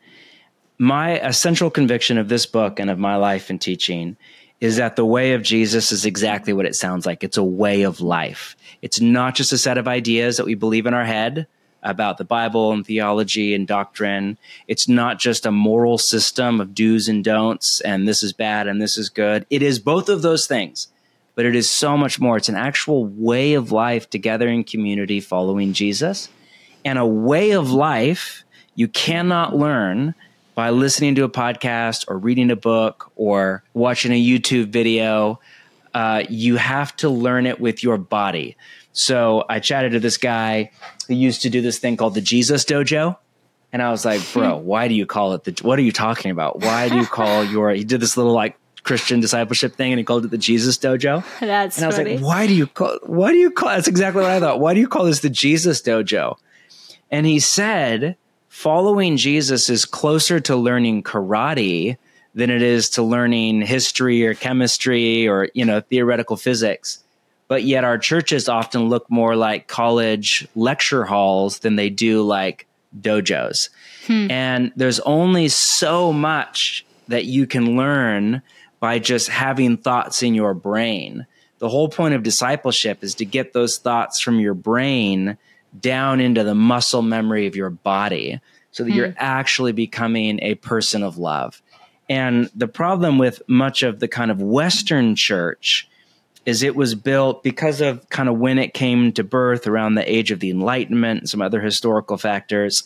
my essential conviction of this book and of my life and teaching is that the way of Jesus is exactly what it sounds like. It's a way of life. It's not just a set of ideas that we believe in our head about the Bible and theology and doctrine. It's not just a moral system of do's and don'ts and this is bad and this is good. It is both of those things. But it is so much more. It's an actual way of life together in community following Jesus. And a way of life you cannot learn by listening to a podcast or reading a book or watching a YouTube video. Uh, you have to learn it with your body. So I chatted to this guy who used to do this thing called the Jesus Dojo. And I was like, bro, why do you call it the, what are you talking about? Why do you call your, he did this little like Christian discipleship thing and he called it the Jesus Dojo. That's and I was funny. like, why do you call, why do you call, that's exactly what I thought. Why do you call this the Jesus Dojo? And he said, following Jesus is closer to learning karate than it is to learning history or chemistry or, you know, theoretical physics. But yet our churches often look more like college lecture halls than they do like dojos. Hmm. And there's only so much that you can learn by just having thoughts in your brain. The whole point of discipleship is to get those thoughts from your brain down into the muscle memory of your body so that mm. you're actually becoming a person of love. And the problem with much of the kind of Western church is it was built because of kind of when it came to birth around the age of the Enlightenment and some other historical factors.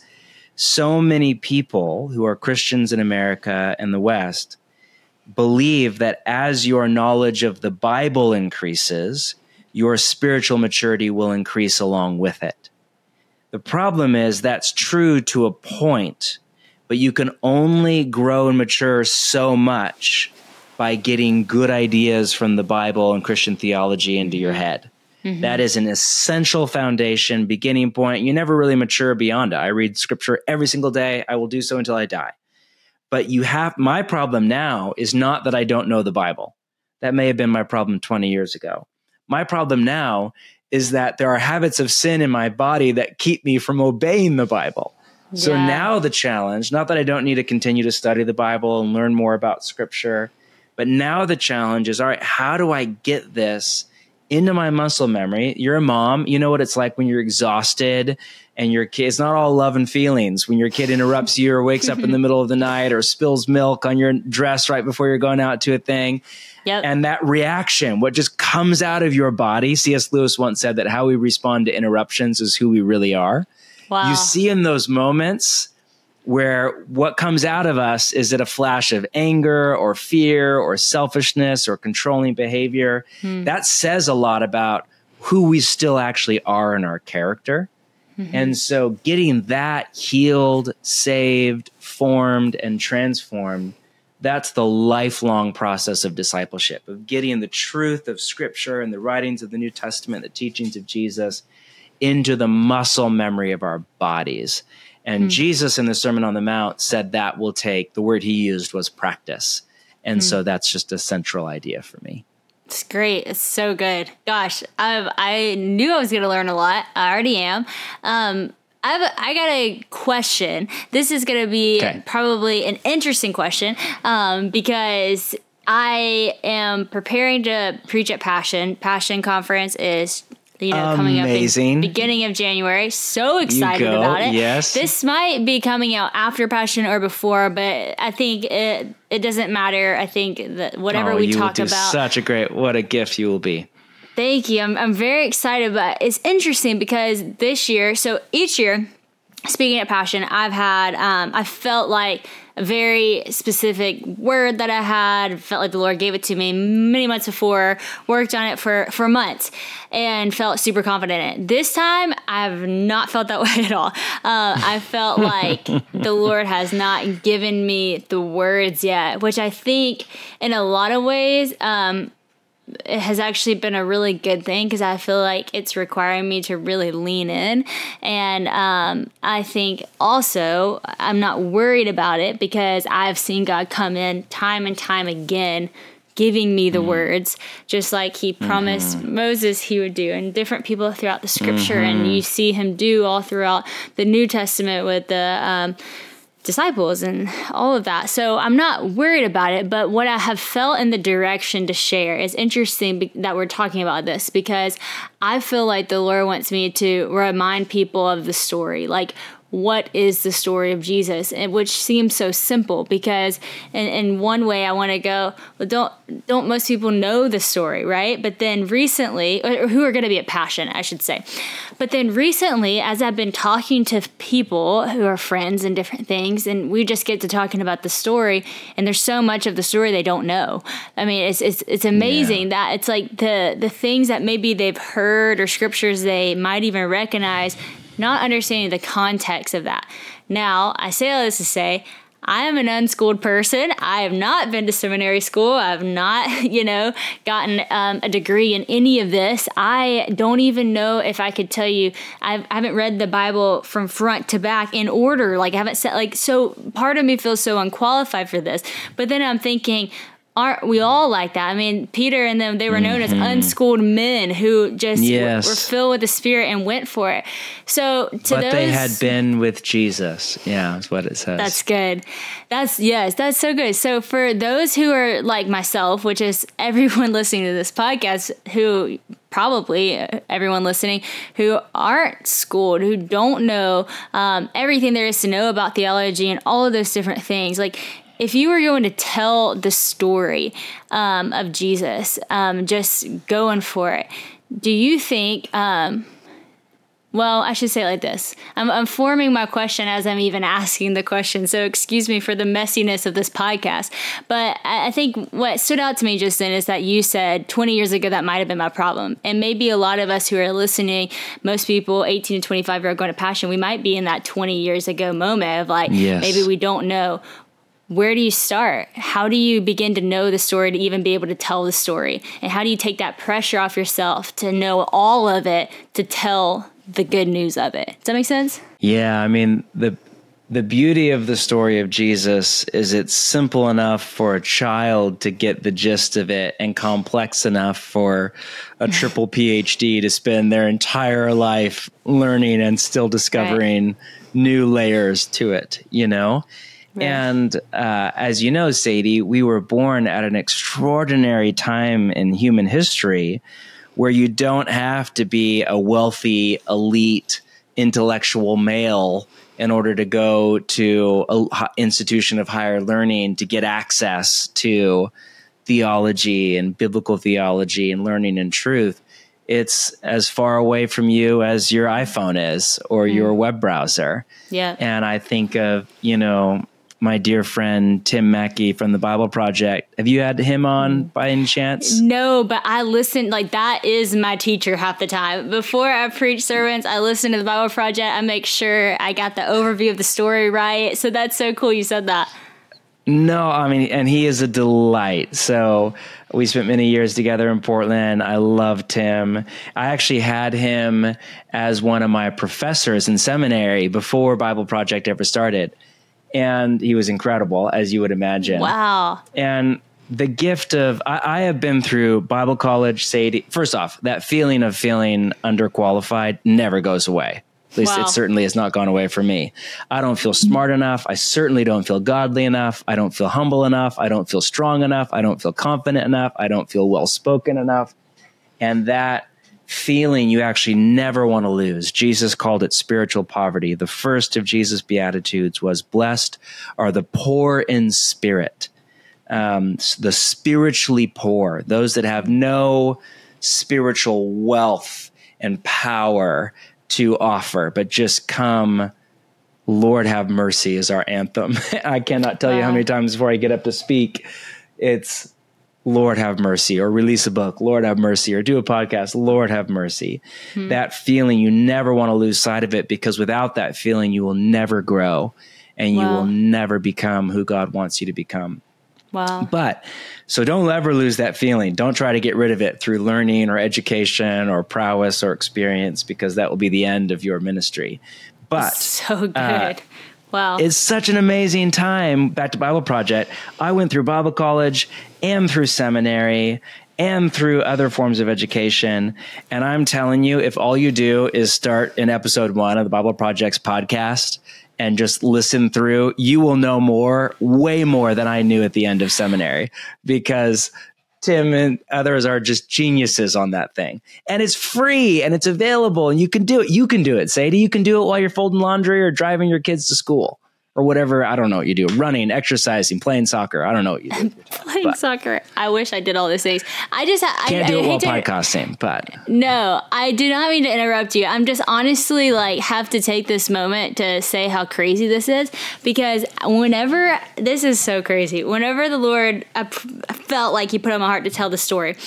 So many people who are Christians in America and the West believe that as your knowledge of the Bible increases, your spiritual maturity will increase along with it. The problem is that's true to a point, but you can only grow and mature so much by getting good ideas from the Bible and Christian theology into your head. Mm-hmm. That is an essential foundation, beginning point. You never really mature beyond it. I read scripture every single day. I will do so until I die. But you have, my problem now is not that I don't know the Bible. That may have been my problem twenty years ago. My problem now is that there are habits of sin in my body that keep me from obeying the Bible. Yeah. So now the challenge, not that I don't need to continue to study the Bible and learn more about scripture, but now the challenge is, all right, how do I get this into my muscle memory. You're a mom. You know what it's like when you're exhausted and your kid, it's not all love and feelings when your kid interrupts you or wakes up in the middle of the night or spills milk on your dress right before you're going out to a thing. Yep. And that reaction, what just comes out of your body. C S Lewis once said that how we respond to interruptions is who we really are. Wow. You see in those moments where what comes out of us, is it a flash of anger or fear or selfishness or controlling behavior? Hmm. That says a lot about who we still actually are in our character. Mm-hmm. And so getting that healed, saved, formed, and transformed, that's the lifelong process of discipleship, of getting the truth of Scripture and the writings of the New Testament, the teachings of Jesus, into the muscle memory of our bodies. And mm. Jesus in the Sermon on the Mount said that will take, the word he used was practice. And mm. so that's just a central idea for me. It's great. It's so good. Gosh, I've, I knew I was going to learn a lot. I already am. Um, I've, I got a question. This is going to be okay. Probably an interesting question um, because I am preparing to preach at Passion. Passion Conference is you know, coming Amazing. Up in the beginning of January. So excited about it. Yes. This might be coming out after Passion or before, but I think it it doesn't matter. I think that whatever oh, we you talk will do about. Such a great, what a gift you will be. Thank you. I'm I'm very excited, but it's interesting because this year, so each year, speaking at Passion, I've had, um, I felt like a very specific word that I had, felt like the Lord gave it to me many months before, worked on it for, for months, and felt super confident in it. This time, I've not felt that way at all. Uh, I felt like the Lord has not given me the words yet, which I think in a lot of ways, um, it has actually been a really good thing because I feel like it's requiring me to really lean in. And um, I think also I'm not worried about it because I've seen God come in time and time again, giving me the mm. words, just like he promised mm-hmm. Moses he would do, and different people throughout the Scripture. Mm-hmm. And you see him do all throughout the New Testament with the um disciples and all of that. So I'm not worried about it, but what I have felt in the direction to share is interesting be- that we're talking about this because I feel like the Lord wants me to remind people of the story. Like, what is the story of Jesus? And which seems so simple because in, in one way I want to go, well, don't, don't most people know the story, right? But then recently, or who are going to be at Passion, I should say. But then recently, as I've been talking to people who are friends and different things, and we just get to talking about the story, and there's so much of the story they don't know. I mean, it's it's it's amazing yeah. that it's like the the things that maybe they've heard or scriptures they might even recognize, not understanding the context of that. Now, I say all this to say, I am an unschooled person. I have not been to seminary school. I have not, you know, gotten um, a degree in any of this. I don't even know if I could tell you, I've, I haven't read the Bible from front to back in order. Like I haven't said, like, so part of me feels so unqualified for this. But then I'm thinking, aren't we all like that? I mean, Peter and them, they were known mm-hmm. as unschooled men who just yes. were, were filled with the Spirit and went for it. So to but those, they had been with Jesus. Yeah, that's what it says. That's good. That's, yes, that's so good. So for those who are like myself, which is everyone listening to this podcast, who probably everyone listening who aren't schooled, who don't know um, everything there is to know about theology and all of those different things, like, if you were going to tell the story um, of Jesus, um, just going for it, do you think, um, well, I should say it like this. I'm, I'm forming my question as I'm even asking the question, so excuse me for the messiness of this podcast. But I, I think what stood out to me just then is that you said twenty years ago that might have been my problem. And maybe a lot of us who are listening, most people eighteen to twenty-five who are going to Passion, we might be in that twenty years ago moment of like, yes. maybe we don't know. Where do you start? How do you begin to know the story to even be able to tell the story? And how do you take that pressure off yourself to know all of it, to tell the good news of it? Does that make sense? Yeah, I mean, the the beauty of the story of Jesus is it's simple enough for a child to get the gist of it and complex enough for a triple P H D to spend their entire life learning and still discovering right. new layers to it, you know? Right. And uh, as you know, Sadie, we were born at an extraordinary time in human history where you don't have to be a wealthy, elite, intellectual male in order to go to an institution of higher learning to get access to theology and biblical theology and learning and truth. It's as far away from you as your iPhone is or mm. your web browser. Yeah. And I think of, you know, my dear friend, Tim Mackey from the Bible Project. Have you had him on by any chance? No, but I listen, like that is my teacher half the time. Before I preach sermons, I listen to the Bible Project. I make sure I got the overview of the story right. So that's so cool you said that. No, I mean, and he is a delight. So we spent many years together in Portland. I loved him. I actually had him as one of my professors in seminary before Bible Project ever started. And he was incredible, as you would imagine. Wow. And the gift of, I, I have been through Bible college, Sadie. First off, that feeling of feeling underqualified never goes away. At least wow. it certainly has not gone away for me. I don't feel smart enough. I certainly don't feel godly enough. I don't feel humble enough. I don't feel strong enough. I don't feel confident enough. I don't feel well-spoken enough. And that feeling you actually never want to lose. Jesus called it spiritual poverty. The first of Jesus' Beatitudes was, blessed are the poor in spirit, um, the spiritually poor, those that have no spiritual wealth and power to offer, but just come, Lord have mercy is our anthem. I cannot tell wow. you how many times before I get up to speak, it's Lord have mercy, or release a book, Lord have mercy, or do a podcast, Lord have mercy. Hmm. That feeling, you never want to lose sight of it, because without that feeling, you will never grow and wow. you will never become who God wants you to become. Wow. But so don't ever lose that feeling. Don't try to get rid of it through learning or education or prowess or experience, because that will be the end of your ministry. But so good. Uh, Wow. It's such an amazing time. Back to Bible Project. I went through Bible college and through seminary and through other forms of education. And I'm telling you, if all you do is start in episode one of the Bible Project's podcast and just listen through, you will know more, way more than I knew at the end of seminary, because Tim and others are just geniuses on that thing. And it's free and it's available and you can do it. You can do it, Sadie. You can do it while you're folding laundry or driving your kids to school or whatever. I don't know what you do. Running, exercising, playing soccer. I don't know what you do. Playing but soccer. I wish I did all those things. I just I, can't I, do I it while to, podcasting, but no, I do not mean to interrupt you. I'm just honestly like have to take this moment to say how crazy this is, because whenever this is so crazy, whenever the Lord, I felt like he put on my heart to tell the story,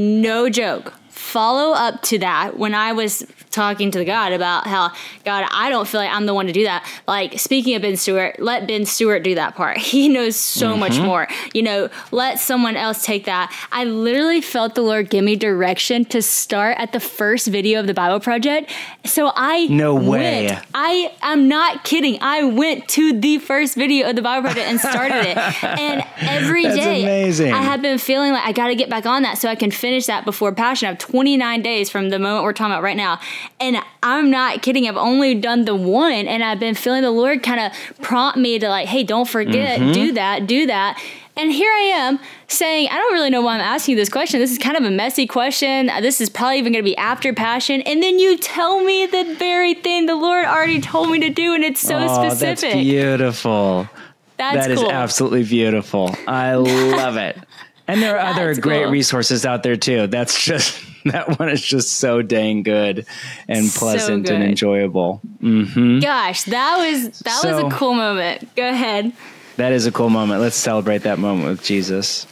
no joke. Follow up to that, when I was talking to God about how, God, I don't feel like I'm the one to do that. Like, speaking of Ben Stewart, let Ben Stewart do that part. He knows so mm-hmm. much more. You know, let someone else take that. I literally felt the Lord give me direction to start at the first video of the Bible Project. So I No way. Went, I am not kidding. I went to the first video of the Bible Project and started it. And every That's day amazing. I have been feeling like I got to get back on that so I can finish that before Passion. I have twenty-nine days from the moment we're talking about right now. And I'm not kidding. I've only done the one, and I've been feeling the Lord kind of prompt me to like, hey, don't forget, mm-hmm. do that, do that. And here I am saying, I don't really know why I'm asking you this question. This is kind of a messy question. This is probably even going to be after Passion. And then you tell me the very thing the Lord already told me to do, and it's so oh, specific. That's beautiful. That's that cool. is absolutely beautiful. I love it. And there are other great cool. resources out there too. That's just, that one is just so dang good and pleasant so and enjoyable. Mm-hmm. Gosh, that was, that so, was a cool moment. Go ahead. That is a cool moment. Let's celebrate that moment with Jesus.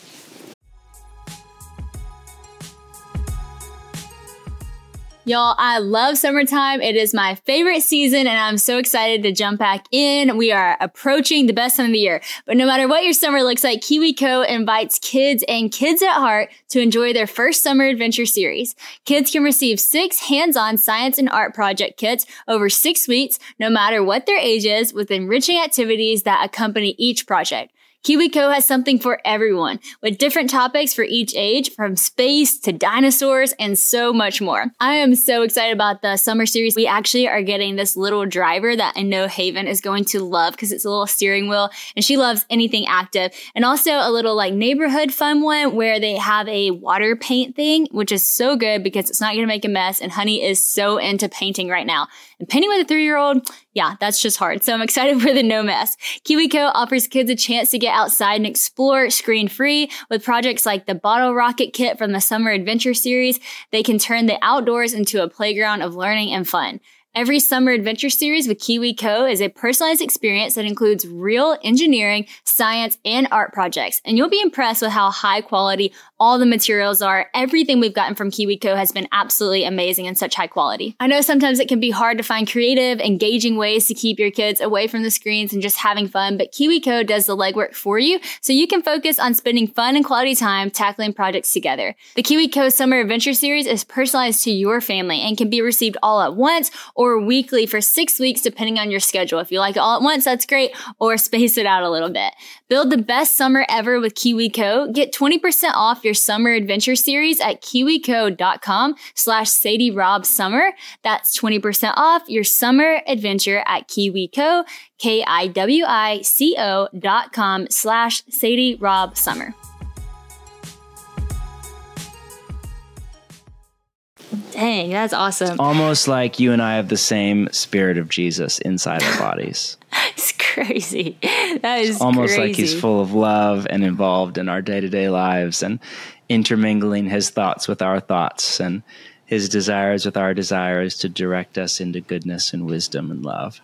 Y'all, I love summertime. It is my favorite season, and I'm so excited to jump back in. We are approaching the best time of the year. But no matter what your summer looks like, KiwiCo invites kids and kids at heart to enjoy their first summer adventure series. Kids can receive six hands-on science and art project kits over six weeks, no matter what their age is, with enriching activities that accompany each project. KiwiCo has something for everyone, with different topics for each age, from space to dinosaurs and so much more. I am so excited about the summer series. We actually are getting this little driver that I know Haven is going to love because it's a little steering wheel and she loves anything active. And also a little like neighborhood fun one where they have a water paint thing, which is so good because it's not going to make a mess. And Honey is so into painting right now. And painting with a three-year-old, yeah, that's just hard. So I'm excited for the no mess. KiwiCo offers kids a chance to get outside and explore screen-free with projects like the Bottle Rocket Kit from the Summer Adventure series. They can turn the outdoors into a playground of learning and fun. Every summer adventure series with KiwiCo is a personalized experience that includes real engineering, science, and art projects. And you'll be impressed with how high quality all the materials are. Everything we've gotten from KiwiCo has been absolutely amazing and such high quality. I know sometimes it can be hard to find creative, engaging ways to keep your kids away from the screens and just having fun, but KiwiCo does the legwork for you so you can focus on spending fun and quality time tackling projects together. The KiwiCo Summer Adventure Series is personalized to your family and can be received all at once or or weekly for six weeks, depending on your schedule. If you like it all at once, that's great, or space it out a little bit. Build the best summer ever with KiwiCo. Get twenty percent off your summer adventure series at kiwico.com slash Sadie Rob Summer. That's twenty percent off your summer adventure at KiwiCo, K-I-W-I-C-O dot com slash Sadie Rob Summer. Dang, that's awesome. Almost like you and I have the same spirit of Jesus inside our bodies. It's crazy. That is it's almost crazy. Like he's full of love and involved in our day-to-day lives and intermingling his thoughts with our thoughts and his desires with our desires to direct us into goodness and wisdom and love.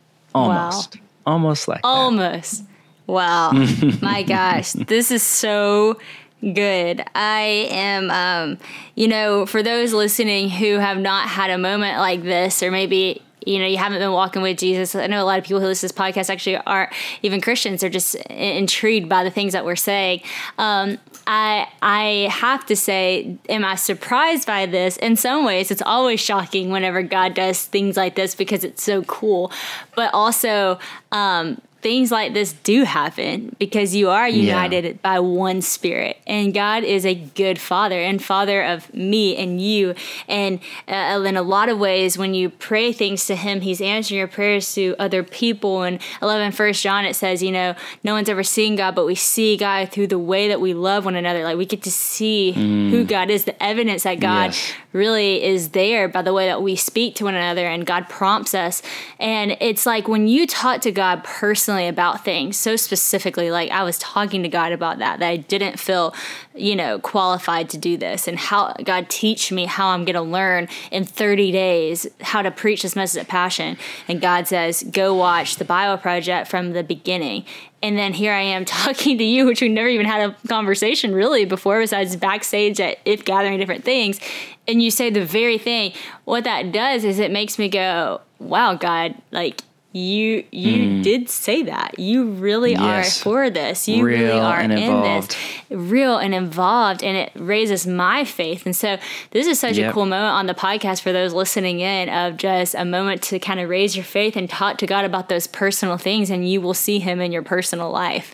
Almost. Wow. Almost like Almost. that. Wow. My gosh. This is so good. I am, um, you know, for those listening who have not had a moment like this, or maybe, you know, you haven't been walking with Jesus. I know a lot of people who listen to this podcast actually aren't even Christians. They're just intrigued by the things that we're saying. Um, I I have to say, am I surprised by this? In some ways, it's always shocking whenever God does things like this because it's so cool. But also, um, things like this do happen because you are united yeah. by one spirit, and God is a good father and father of me and you. And uh, in a lot of ways, when you pray things to him, he's answering your prayers to other people. And eleven First John, it says, you know, no one's ever seen God, but we see God through the way that we love one another. Like we get to see mm. who God is, the evidence that God yes. really is there by the way that we speak to one another, and God prompts us. And it's like when you talk to God personally about things so specifically, like I was talking to God about that, that I didn't feel, you know, qualified to do this, and how God teach me how I'm going to learn in thirty days how to preach this message of passion. And God says, go watch the Bible Project from the beginning. And then here I am talking to you, which we never even had a conversation really before, besides backstage at If Gathering, different things. And you say the very thing. What that does is it makes me go, wow, God, like, You you mm. did say that. You really yes. are for this. You real really are and in involved. this. Real and involved. And it raises my faith. And so this is such yep. a cool moment on the podcast for those listening in, of just a moment to kind of raise your faith and talk to God about those personal things, and you will see him in your personal life.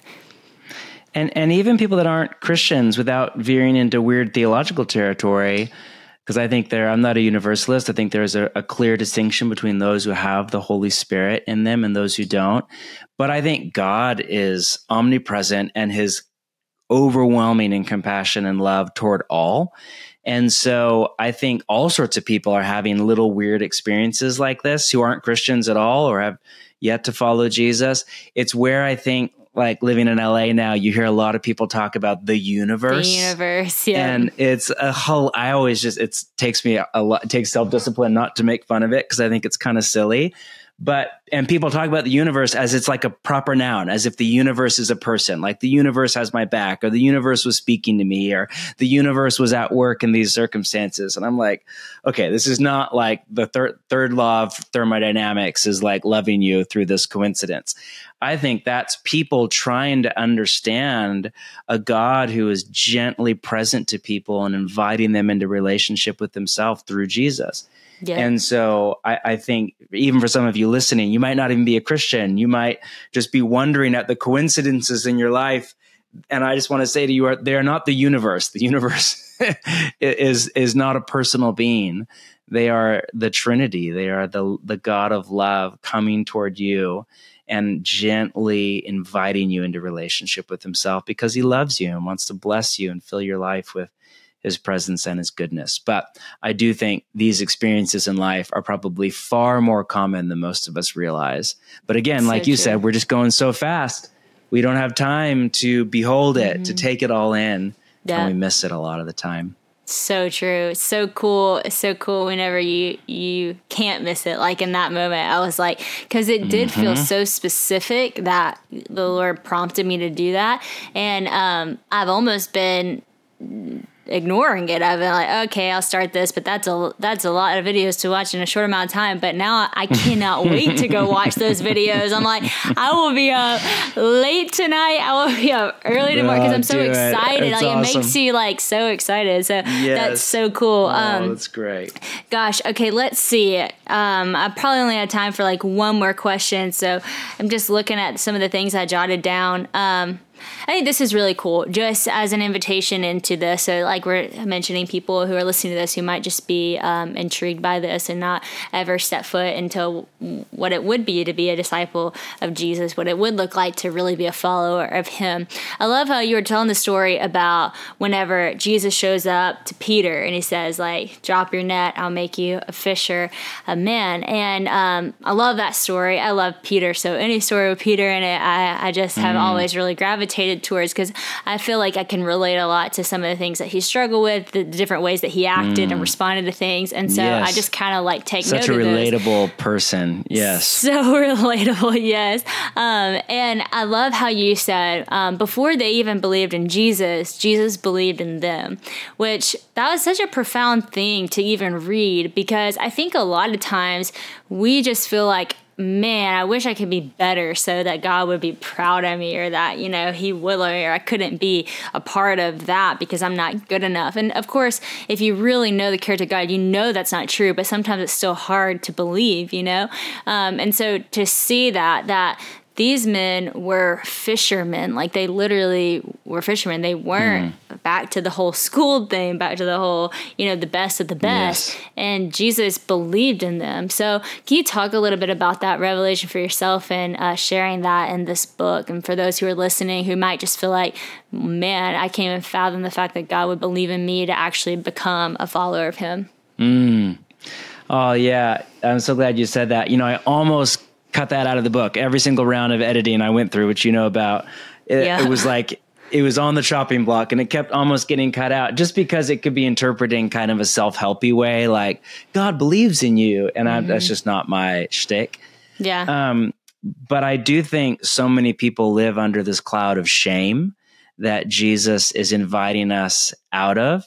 And and even people that aren't Christians, without veering into weird theological territory, because I think there, I'm not a universalist. I think there's a, a clear distinction between those who have the Holy Spirit in them and those who don't. But I think God is omnipresent, and his overwhelming in compassion and love toward all. And so I think all sorts of people are having little weird experiences like this who aren't Christians at all or have yet to follow Jesus. It's where I think, like living in L A now, you hear a lot of people talk about the universe. The universe, yeah. And it's a whole, I always just, it takes me a, a lot, it takes self-discipline not to make fun of it, because I think it's kind of silly. But, and people talk about the universe as it's like a proper noun, as if the universe is a person, like the universe has my back, or the universe was speaking to me, or the universe was at work in these circumstances. And I'm like, okay, this is not like the third, third law of thermodynamics is like loving you through this coincidence. I think that's people trying to understand a God who is gently present to people and inviting them into relationship with himself through Jesus. Yeah. And so I, I think even for some of you listening, You might not even be a Christian. You might just be wondering at the coincidences in your life. And I just want to say to you, they are not the universe. The universe is is not a personal being. They are the Trinity. They are the the God of love coming toward you and gently inviting you into relationship with himself because he loves you and wants to bless you and fill your life with his presence and his goodness. But I do think these experiences in life are probably far more common than most of us realize. But again, So like you true. said, we're just going so fast. We don't have time to behold it, mm-hmm. to take it all in, yeah. and we miss it a lot of the time. So true. It's so cool. It's so cool whenever you you can't miss it. Like in that moment, I was like, because it did mm-hmm. feel so specific that the Lord prompted me to do that. And um, I've almost been ignoring it. I've been like, okay, I'll start this, but that's a that's a lot of videos to watch in a short amount of time. But now I cannot wait to go watch those videos. I'm like, I will be up late tonight. I will be up early tomorrow because I'm so excited. It. Like awesome. It makes you like so excited. So yes. That's so cool. Oh, um, that's great. Gosh. Okay, let's see. Um, I probably only have time for like one more question. So I'm just looking at some of the things I jotted down. Um, I think this is really cool, just as an invitation into this. So like we're mentioning people who are listening to this who might just be um, intrigued by this and not ever step foot into what it would be to be a disciple of Jesus, what it would look like to really be a follower of him. I love how you were telling the story about whenever Jesus shows up to Peter and he says, like, drop your net, I'll make you a fisher of men. And um, I love that story. I love Peter. So any story with Peter in it, I, I just have mm. always really gravitated towards because I feel like I can relate a lot to some of the things that he struggled with, the different ways that he acted mm. and responded to things. And so yes. I just kind of like take Such note of Such a those. relatable person. Yes. So relatable. Yes. Um, and I love how you said um, before they even believed in Jesus, Jesus believed in them, which that was such a profound thing to even read because I think a lot of times we just feel like, man, I wish I could be better so that God would be proud of me or that, you know, he would love me or I couldn't be a part of that because I'm not good enough. And of course, if you really know the character of God, you know that's not true, but sometimes it's still hard to believe, you know? Um, and so to see that, that these men were fishermen, like they literally were fishermen. They weren't mm. back to the whole school thing, back to the whole, you know, the best of the best. Yes. And Jesus believed in them. So can you talk a little bit about that revelation for yourself and uh, sharing that in this book? And for those who are listening who might just feel like, man, I can't even fathom the fact that God would believe in me to actually become a follower of him. Mm. Oh, yeah. I'm so glad you said that. You know, I almost cut that out of the book. Every single round of editing I went through, which you know about, it, yeah. it was like, it was on the chopping block and it kept almost getting cut out just because it could be interpreted in kind of a self-helpy way, like God believes in you. And mm-hmm. I, that's just not my shtick. Yeah. Um, but I do think so many people live under this cloud of shame that Jesus is inviting us out of.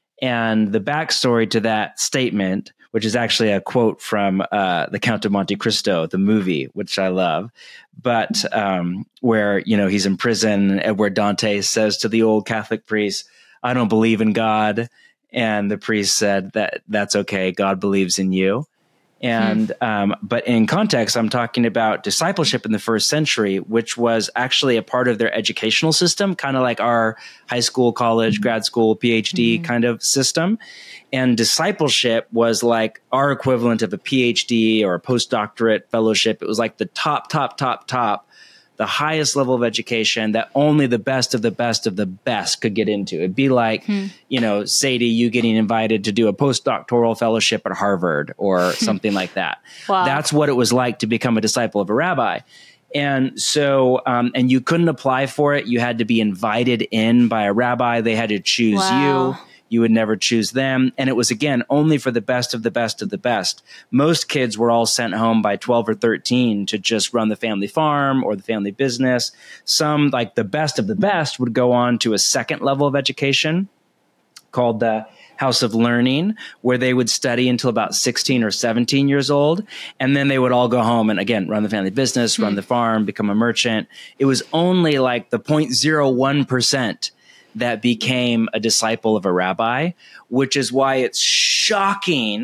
And the backstory to that statement, which is actually a quote from uh, The Count of Monte Cristo, the movie, which I love, but um, where, you know, he's in prison, and where Dante says to the old Catholic priest, I don't believe in God. And the priest said that that's okay. God believes in you. And, hmm. um, but in context, I'm talking about discipleship in the first century, which was actually a part of their educational system, kind of like our high school, college, grad school, PhD hmm. kind of system. And discipleship was like our equivalent of a PhD or a postdoctorate fellowship. It was like the top, top, top, top, the highest level of education that only the best of the best of the best could get into. It'd be like, hmm. you know, Sadie, you getting invited to do a postdoctoral fellowship at Harvard or something like that. Wow. That's what it was like to become a disciple of a rabbi. And so, um, and you couldn't apply for it. You had to be invited in by a rabbi. They had to choose wow. you. You would never choose them. And it was, again, only for the best of the best of the best. Most kids were all sent home by twelve or thirteen to just run the family farm or the family business. Some, like the best of the best, would go on to a second level of education called the House of Learning, where they would study until about sixteen or seventeen years old. And then they would all go home and, again, run the family business, run the farm, become a merchant. It was only like the zero point zero one percent that became a disciple of a rabbi, which is why it's shocking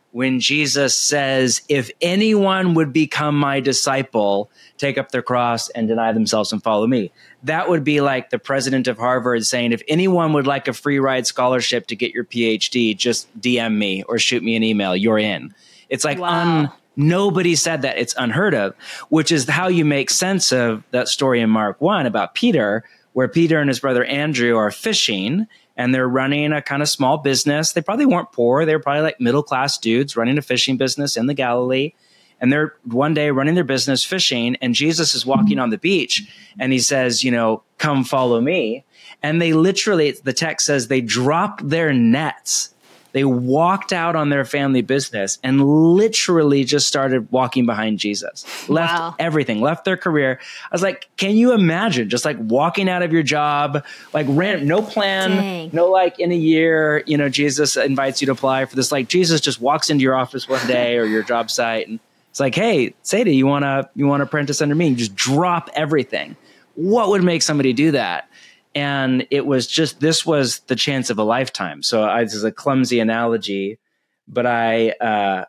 when Jesus says, if anyone would become my disciple, take up their cross and deny themselves and follow me. That would be like the president of Harvard saying, if anyone would like a free ride scholarship to get your PhD, just D M me or shoot me an email. You're in. It's like, wow. un, nobody said that. It's unheard of, which is how you make sense of that story in Mark one about Peter, where Peter and his brother Andrew are fishing and they're running a kind of small business. They probably weren't poor. They were probably like middle-class dudes running a fishing business in the Galilee. And they're one day running their business fishing, and Jesus is walking on the beach and he says, you know, come follow me. And they literally, the text says they dropped their nets. They walked out on their family business and literally just started walking behind Jesus, left wow. everything, left their career. I was like, can you imagine just like walking out of your job, like ran, no plan, Dang. no, like in a year, you know, Jesus invites you to apply for this. Like Jesus just walks into your office one day or your job site and it's like, hey, Sadie, you want to, you want to apprentice under me? You just drop everything. What would make somebody do that? And it was just, this was the chance of a lifetime. So I, this is a clumsy analogy, but I, uh,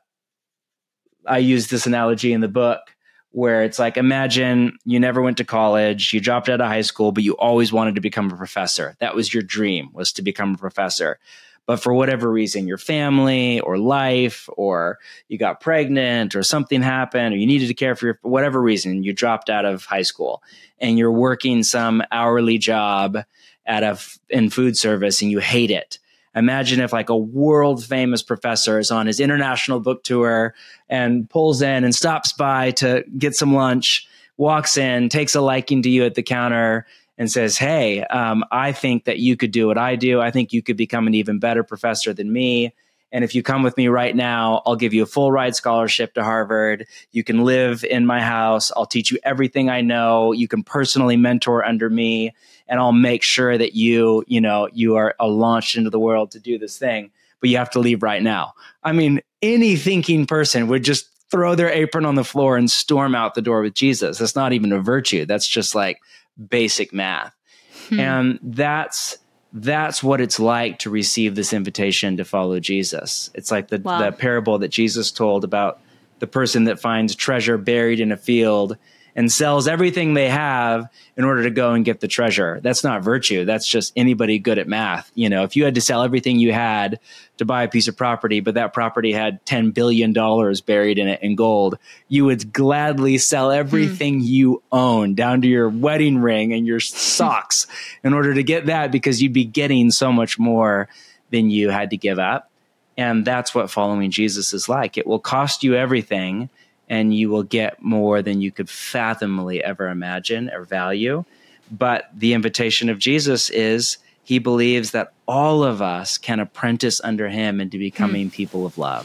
I use this analogy in the book where it's like, imagine you never went to college, you dropped out of high school, but you always wanted to become a professor. That was your dream, was to become a professor. But for whatever reason, your family or life, or you got pregnant or something happened, or you needed to care for your, for whatever reason, you dropped out of high school and you're working some hourly job at a, in food service and you hate it. Imagine if like a world famous professor is on his international book tour and pulls in and stops by to get some lunch, walks in, takes a liking to you at the counter, and says, hey, um, I think that you could do what I do. I think you could become an even better professor than me. And if you come with me right now, I'll give you a full ride scholarship to Harvard. You can live in my house. I'll teach you everything I know. You can personally mentor under me, and I'll make sure that you, you know, you are uh, launched into the world to do this thing, but you have to leave right now. I mean, any thinking person would just throw their apron on the floor and storm out the door with Jesus. That's not even a virtue. That's just like basic math. Hmm. And that's that's what it's like to receive this invitation to follow Jesus. It's like the, wow. the parable that Jesus told about the person that finds treasure buried in a field and sells everything they have in order to go and get the treasure. That's not virtue. That's just anybody good at math. You know, if you had to sell everything you had to buy a piece of property, but that property had ten billion dollars buried in it in gold, you would gladly sell everything hmm. you own, down to your wedding ring and your socks, in order to get that, because you'd be getting so much more than you had to give up. And that's what following Jesus is like. It will cost you everything, and you will get more than you could fathomably ever imagine or value. But the invitation of Jesus is he believes that all of us can apprentice under him into becoming mm. people of love.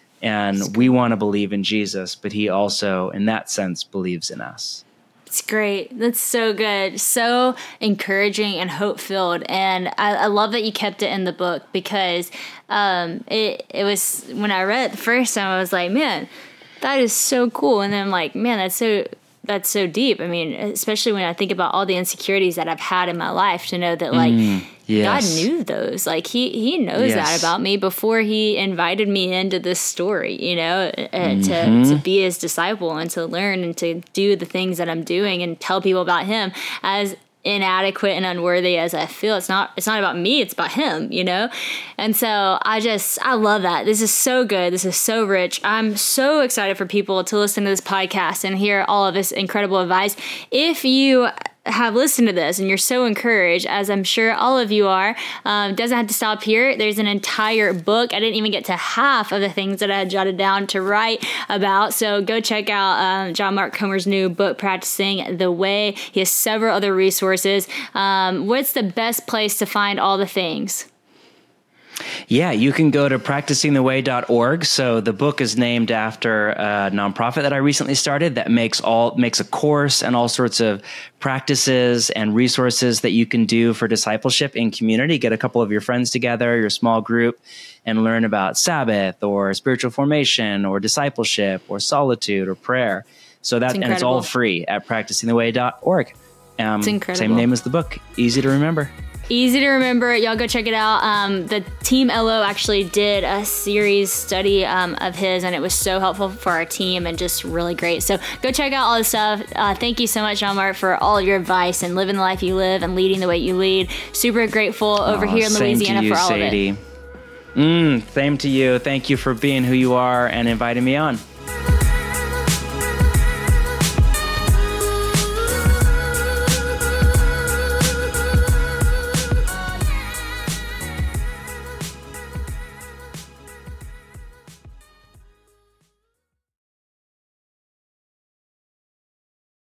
And we want to believe in Jesus, but he also, in that sense, believes in us. It's great. That's so good. So encouraging and hope-filled. And I, I love that you kept it in the book, because um, it, it was, when I read it the first time, I was like, man, that is so cool. And then I'm like, man, that's so that's so deep. I mean, especially when I think about all the insecurities that I've had in my life, to know that like mm, yes. God knew those. Like he he knows yes. that about me before he invited me into this story, you know, mm-hmm. to, to be his disciple and to learn and to do the things that I'm doing and tell people about him. As inadequate and unworthy as I feel, it's not it's not about me, it's about him, you know? And so I just I love that. This is so good. This is so rich. I'm so excited for people to listen to this podcast and hear all of this incredible advice. If you have listened to this and you're so encouraged, as I'm sure all of you are, um, doesn't have to stop here. There's an entire book. I didn't even get to half of the things that I had jotted down to write about. So go check out um, John Mark Comer's new book, Practicing the Way. He has several other resources. Um, what's the best place to find all the things? Yeah, you can go to practicing the way dot org. So the book is named after a nonprofit that I recently started that makes all makes a course and all sorts of practices and resources that you can do for discipleship in community. Get a couple of your friends together, your small group, and learn about Sabbath or spiritual formation or discipleship or solitude or prayer. So that, and it's all free at practicing the way dot org. Um, it's incredible. Same name as the book. Easy to remember. Easy to remember. Y'all go check it out. Um, the Team L O actually did a series study um, of his, and it was so helpful for our team and just really great. So go check out all this stuff. Uh, thank you so much, Jean-Marc, for all of your advice and living the life you live and leading the way you lead. Super grateful over oh, here in Louisiana you, for all Sadie. of it. Mm, same to you. Thank you for being who you are and inviting me on.